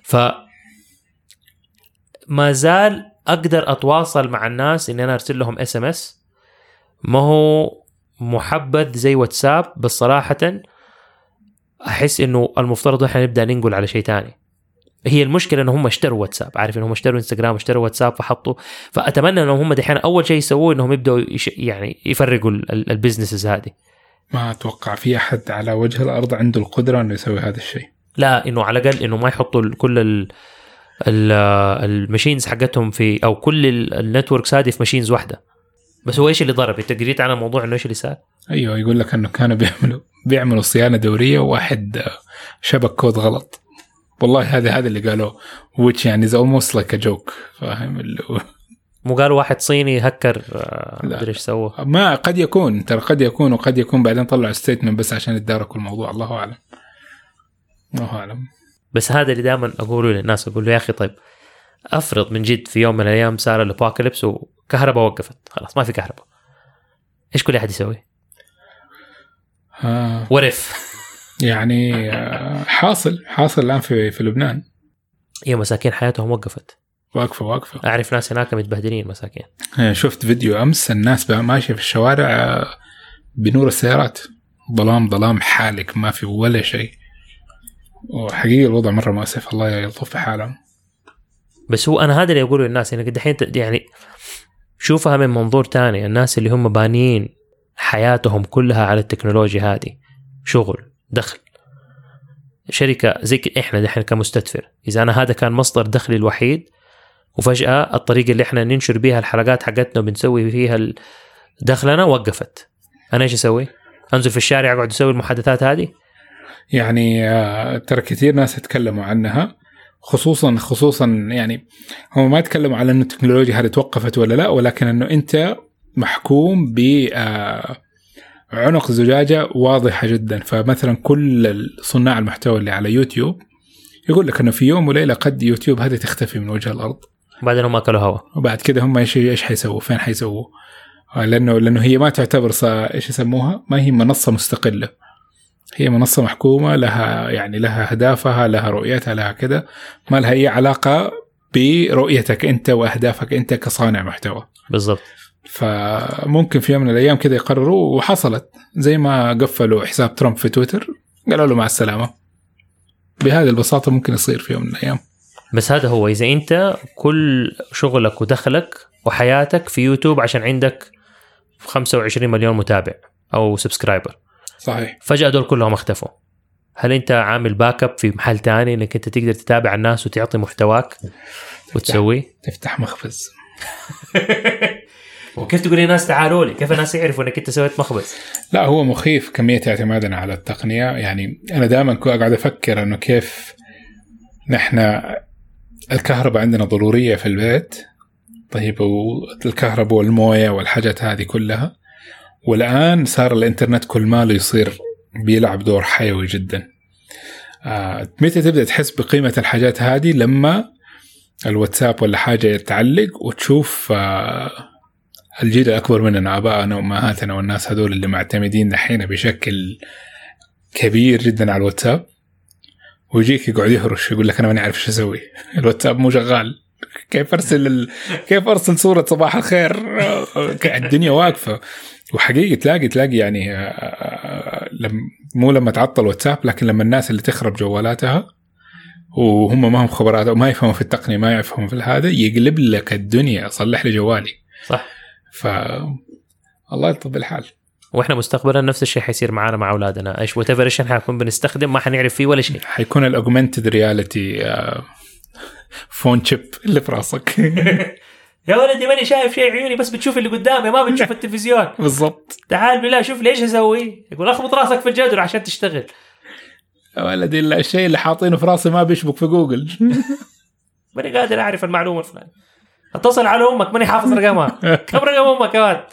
فما زال أقدر أتواصل مع الناس إن أنا أرسل لهم SMS، ما هو محبذ زي واتساب. بس صراحة أحس إنه المفترض إحنا نبدأ ننقل على شيء تاني. هي المشكلة إنهم اشتروا واتساب، عارف إنهم اشتروا إنستغرام اشتروا واتساب فحطوا. فأتمنى إنهم هم دحين أول شيء يسووه إنهم يبدأوا يعني يفرقوا البيزنسز هذه. ما أتوقع في أحد على وجه الأرض عنده القدرة إنه يسوي هذا الشيء. لا إنه على الأقل إنه ما يحطوا كل الماشينز حقتهم في او كل النتوركس هذه في ماشينز واحده. بس هو ايش اللي ضرب؟ انت قريت عن الموضوع انه ايش اللي صار؟ ايوه يقول لك انه كانوا بيعملوا صيانه دوريه وواحد شبك كود غلط. والله هذا اللي قالوه، which يعني is almost like a joke. فاهم مو قالوا واحد صيني هكر ما ادري ايش سوى. ما قد يكون ترى قد يكون وقد يكون بعدين طلعوا ستيتمنت بس عشان يتداركوا الموضوع. الله اعلم. بس هذا اللي دائما أقوله للناس، أقول له يا أخي طيب أفرض من جد في يوم من الأيام صار الأبوكاليبس وكهرباء وقفت، خلاص ما في كهرباء، إيش كل أحد يسوي؟ ورف يعني حاصل الآن في لبنان. يا مساكين حياتهم وقفت، واقفة. أعرف ناس هناك متبهدلين مساكين. شفت فيديو أمس الناس بقى ماشية في الشوارع بنور السيارات، ظلام حالك ما في ولا شيء، وحقيقة الوضع مرة مؤسف. الله يلطف في حالهم. بس هو أنا هذا اللي أقوله للناس إنك دحين يعني شوفها من منظور تاني. الناس اللي هم بانيين حياتهم كلها على التكنولوجيا هذه، شغل دخل شركة زي إحنا دحين كمستثمر، إذا أنا هذا كان مصدر دخلي الوحيد وفجأة الطريقة اللي إحنا ننشر بيها الحلقات حقتنا وبنسوي فيها دخلنا وقفت، أنا إيش أسوي؟ أنزل في الشارع أقعد أسوي المحادثات هذه؟ يعني ترى كثير ناس يتكلموا عنها، خصوصا يعني هم ما يتكلموا على أن التكنولوجيا هذه توقفت ولا لا، ولكن أنه أنت محكوم بعنق زجاجة واضحة جدا. فمثلا كل صناع المحتوى اللي على يوتيوب يقول لك أنه في يوم وليلة قد يوتيوب هذه تختفي من وجه الأرض، بعدين هم أكلوا هوا، وبعد كده هم إيش حيسووا؟ فين حيسووا؟ لأنه هي ما تعتبر إيش يسموها، ما هي منصة مستقلة، هي منصة محكومة لها، يعني لها أهدافها، لها رؤيتها، لها كده، ما لها أي علاقة برؤيتك أنت وأهدافك أنت كصانع محتوى. بالضبط. فممكن في يوم من الأيام كده يقرروا، وحصلت زي ما قفلوا حساب ترامب في تويتر، قالوا له مع السلامة. بهذه البساطة ممكن يصير في يوم من الأيام. بس هذا هو، إذا أنت كل شغلك ودخلك وحياتك في يوتيوب عشان عندك 25 مليون متابع أو سبسكرايبر، صحيح، فجأة دول كلهم اختفوا، هل أنت عامل باك اب في محل تاني إنك أنت تقدر تتابع الناس وتعطي محتواك وتسوي؟ تفتح مخبز. وكيف تقول للناس تعالوا لي؟ كيف الناس يعرفوا إنك أنت سويت مخبز؟ لا، هو مخيف كمية اعتمادنا على التقنية. يعني أنا دائما قاعد أفكر إنه كيف نحن الكهرباء عندنا ضرورية في البيت، طيب والكهرباء والموية والحاجات هذه كلها، والآن صار الإنترنت كل ماله يصير بيلعب دور حيوي جدا. متى تبدأ تحس بقيمة الحاجات هذه؟ لما الواتساب ولا حاجة يتعلق وتشوف الجيل الأكبر مننا، آبائنا وأمهاتنا والناس هذول اللي معتمدين دحين بشكل كبير جدا على الواتساب، ويجيك يقعد يهرش يقول لك أنا ما أعرف إيش أسوي، الواتساب مو شغال، كيف أرسل صورة صباح الخير، الدنيا واقفة. وحقيقة تلاقي يعني مو لما تعطل واتساب، لكن لما الناس اللي تخرب جوالاتها وهم ما هم خبرات أو ما يفهموا في التقنية، ما يفهموا في هذا، يقلب لك الدنيا، صلح لي جوالي. صح. الله يطب الحال. واحنا مستقبلا نفس الشيء حيصير معنا مع اولادنا، ايش وات ايفر ايش حنكون بنستخدم ما حنعرف فيه ولا شيء، حيكون الاوجمانتد رياليتي فون شيب اللي في راسك. يا ولدي ماني شايف شيء، عيوني بس بتشوف اللي قدامي، ما بتشوف التلفزيون. بالضبط. تعال بالله شوف ليش اسوي، يقول اخبط راسك في الجدر عشان تشتغل. يا ولدي الشيء اللي حاطينه في راسي ما بيشبك في جوجل. ماني قادر اعرف المعلومه الفلانيه، اتصل على امك ماني حافظ رقمها. كم رقم امك يا ولد؟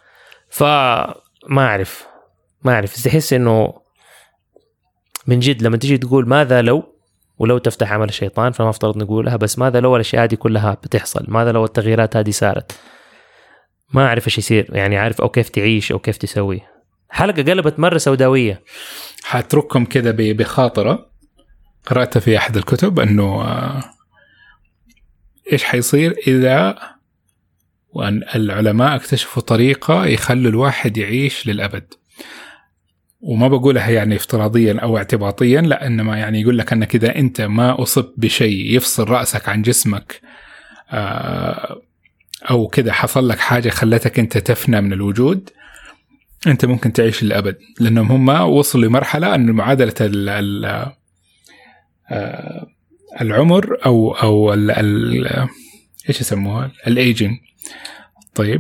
فما اعرف تحس انه من جد لما تيجي تقول ماذا ولو تفتح عمل الشيطان، فما افترض نقولها، بس ماذا لو الاشياء هذه كلها بتحصل؟ ماذا لو التغييرات هذه صارت؟ ما اعرف ايش يصير، يعني عارف او كيف تعيش او كيف تسوي. حلقه قلبت مره سوداويه. حاترككم كده بخاطره قرأتها في احد الكتب، انه ايش حيصير اذا وأن العلماء اكتشفوا طريقة يخلوا الواحد يعيش للأبد. وما بقولها يعني افتراضيا أو اعتباطيا، لا، إنما يعني يقول لك أنك إذا أنت ما أصبت بشيء يفصل رأسك عن جسمك، أو كده حصل لك حاجة خلتك أنت تفنى من الوجود، أنت ممكن تعيش للأبد. لأنهم هم وصلوا لمرحلة أن معادلة العمر أو إيش يسموها، الأيجين. طيب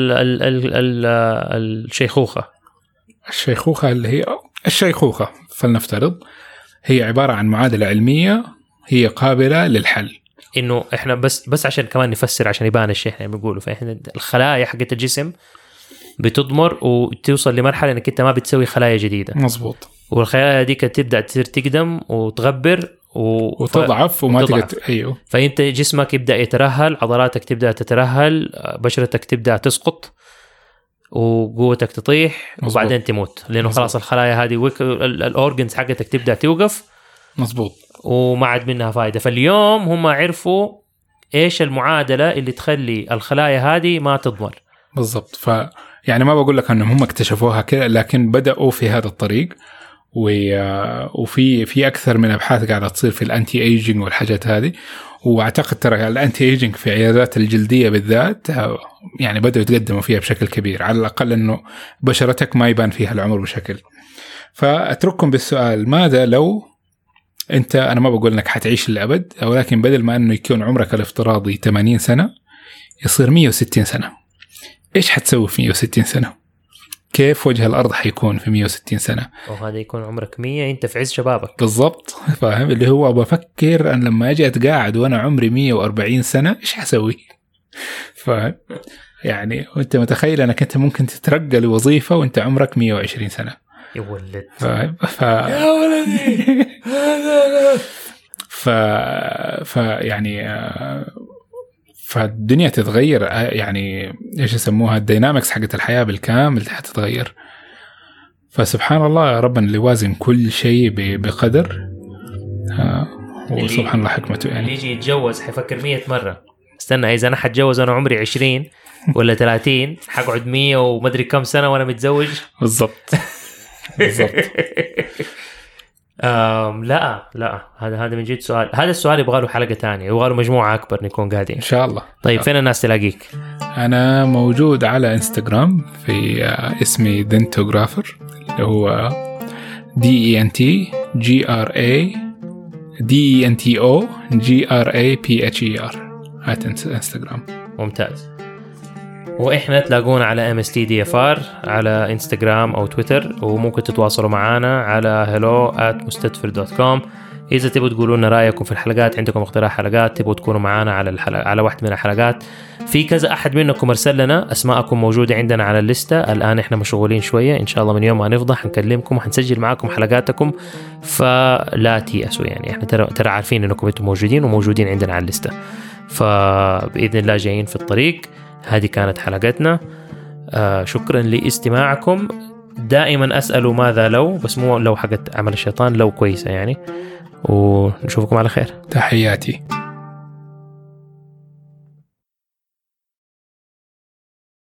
الشيخوخة اللي هي الشيخوخة، فلنفترض هي عبارة عن معادلة علمية هي قابلة للحل. إنه إحنا بس عشان كمان نفسر عشان يبان الشيء إحنا بنقوله، فإحنا الخلايا حقت الجسم بتضمر وتوصل لمرحلة إنك أنت ما بتسوي خلايا جديدة. مظبوط. والخلايا دي تبدأ تقدم وتغبر وتضعف وما تقدر. أيوه. فأنت جسمك يبدأ يترهل، عضلاتك تبدأ تترهل، بشرتك تبدأ تسقط، وقوتك تطيح مزبوط. وبعدين تموت لأنه مزبوط. خلاص الخلايا هذه الأورجنز حقتك تبدأ توقف مزبوط وما عاد منها فايدة. فاليوم هم عرفوا إيش المعادلة اللي تخلي الخلايا هذه ما تضمر بالضبط. يعني ما بقول لك أنهم هم اكتشفوها كده، لكن بدأوا في هذا الطريق وفي أكثر من أبحاث قاعدة تصير في الأنتي ايجينج والحاجات هذه. وأعتقد ترى الأنتي ايجينج في عيادات الجلدية بالذات يعني بدأوا يتقدموا فيها بشكل كبير، على الأقل أنه بشرتك ما يبان فيها العمر بشكل. فأترككم بالسؤال، ماذا لو أنت، أنا ما بقول أنك حتعيش للأبد، ولكن بدل ما أنه يكون عمرك الافتراضي 80 سنة يصير 160 سنة، إيش حتسوي في 160 سنة؟ كيف وجه الأرض حيكون في 160 سنة؟ وهذا يكون عمرك 100 أنت في عز شبابك. بالضبط، فاهم؟ اللي هو بفكر أن لما أجي أتقاعد وأنا عمري 140 سنة إيش حسوي؟ فاهم؟ يعني وأنت متخيل أنك أنت ممكن تترقى لوظيفة وأنت عمرك 120 سنة. يولد. فاهم؟ يا ولدي. يعني فالدنيا تتغير، يعني إيش يسموها الدينامكس حقت الحياة بالكامل حتتغير. فسبحان الله يا ربنا اللي وازن كل شيء بقدر، وسبحان الله حكمته. يعني اللي يجي يتجوز حيفكر 100 مرة، استنى إذا أنا حتجوز أنا عمري 20 ولا 30 حقعد 100 ومدري كم سنة وأنا متزوج. بالضبط. بالضبط. لا هذا من جد سؤال، هذا السؤال يبغى له حلقة تانية، يبغى له مجموعة أكبر نكون قاعدين إن شاء الله. طيب فين الناس تلاقيك؟ أنا موجود على إنستغرام في اسمي دنتوغرافر، اللي هو DENTOGRAPHER إنستغرام. ممتاز. وإحنا تلاقونا على MSTDFR على إنستغرام أو تويتر، وممكن تتواصلوا معنا على hello@mustadfir.com. إذا تبوا تقولوا لنا رأيكم في الحلقات، عندكم اقتراح حلقات تبوا تكونوا معنا على واحد من الحلقات، في كذا أحد منكم أرسل لنا أسماءكم موجودة عندنا على الليستة. الآن إحنا مشغولين شوية، إن شاء الله من يوم ما نفضح حنكلمكم وحنسجل معاكم حلقاتكم، فلا تيأسوا. يعني إحنا ترى عارفين إنكم أنتم موجودين وموجودين عندنا على الليستة، فبإذن الله جايين في الطريق. هذه كانت حلقتنا. شكرا لاستماعكم. دائما أسألوا ماذا لو، بس مو لو حقت عمل الشيطان، لو كويسة يعني. ونشوفكم على خير. تحياتي.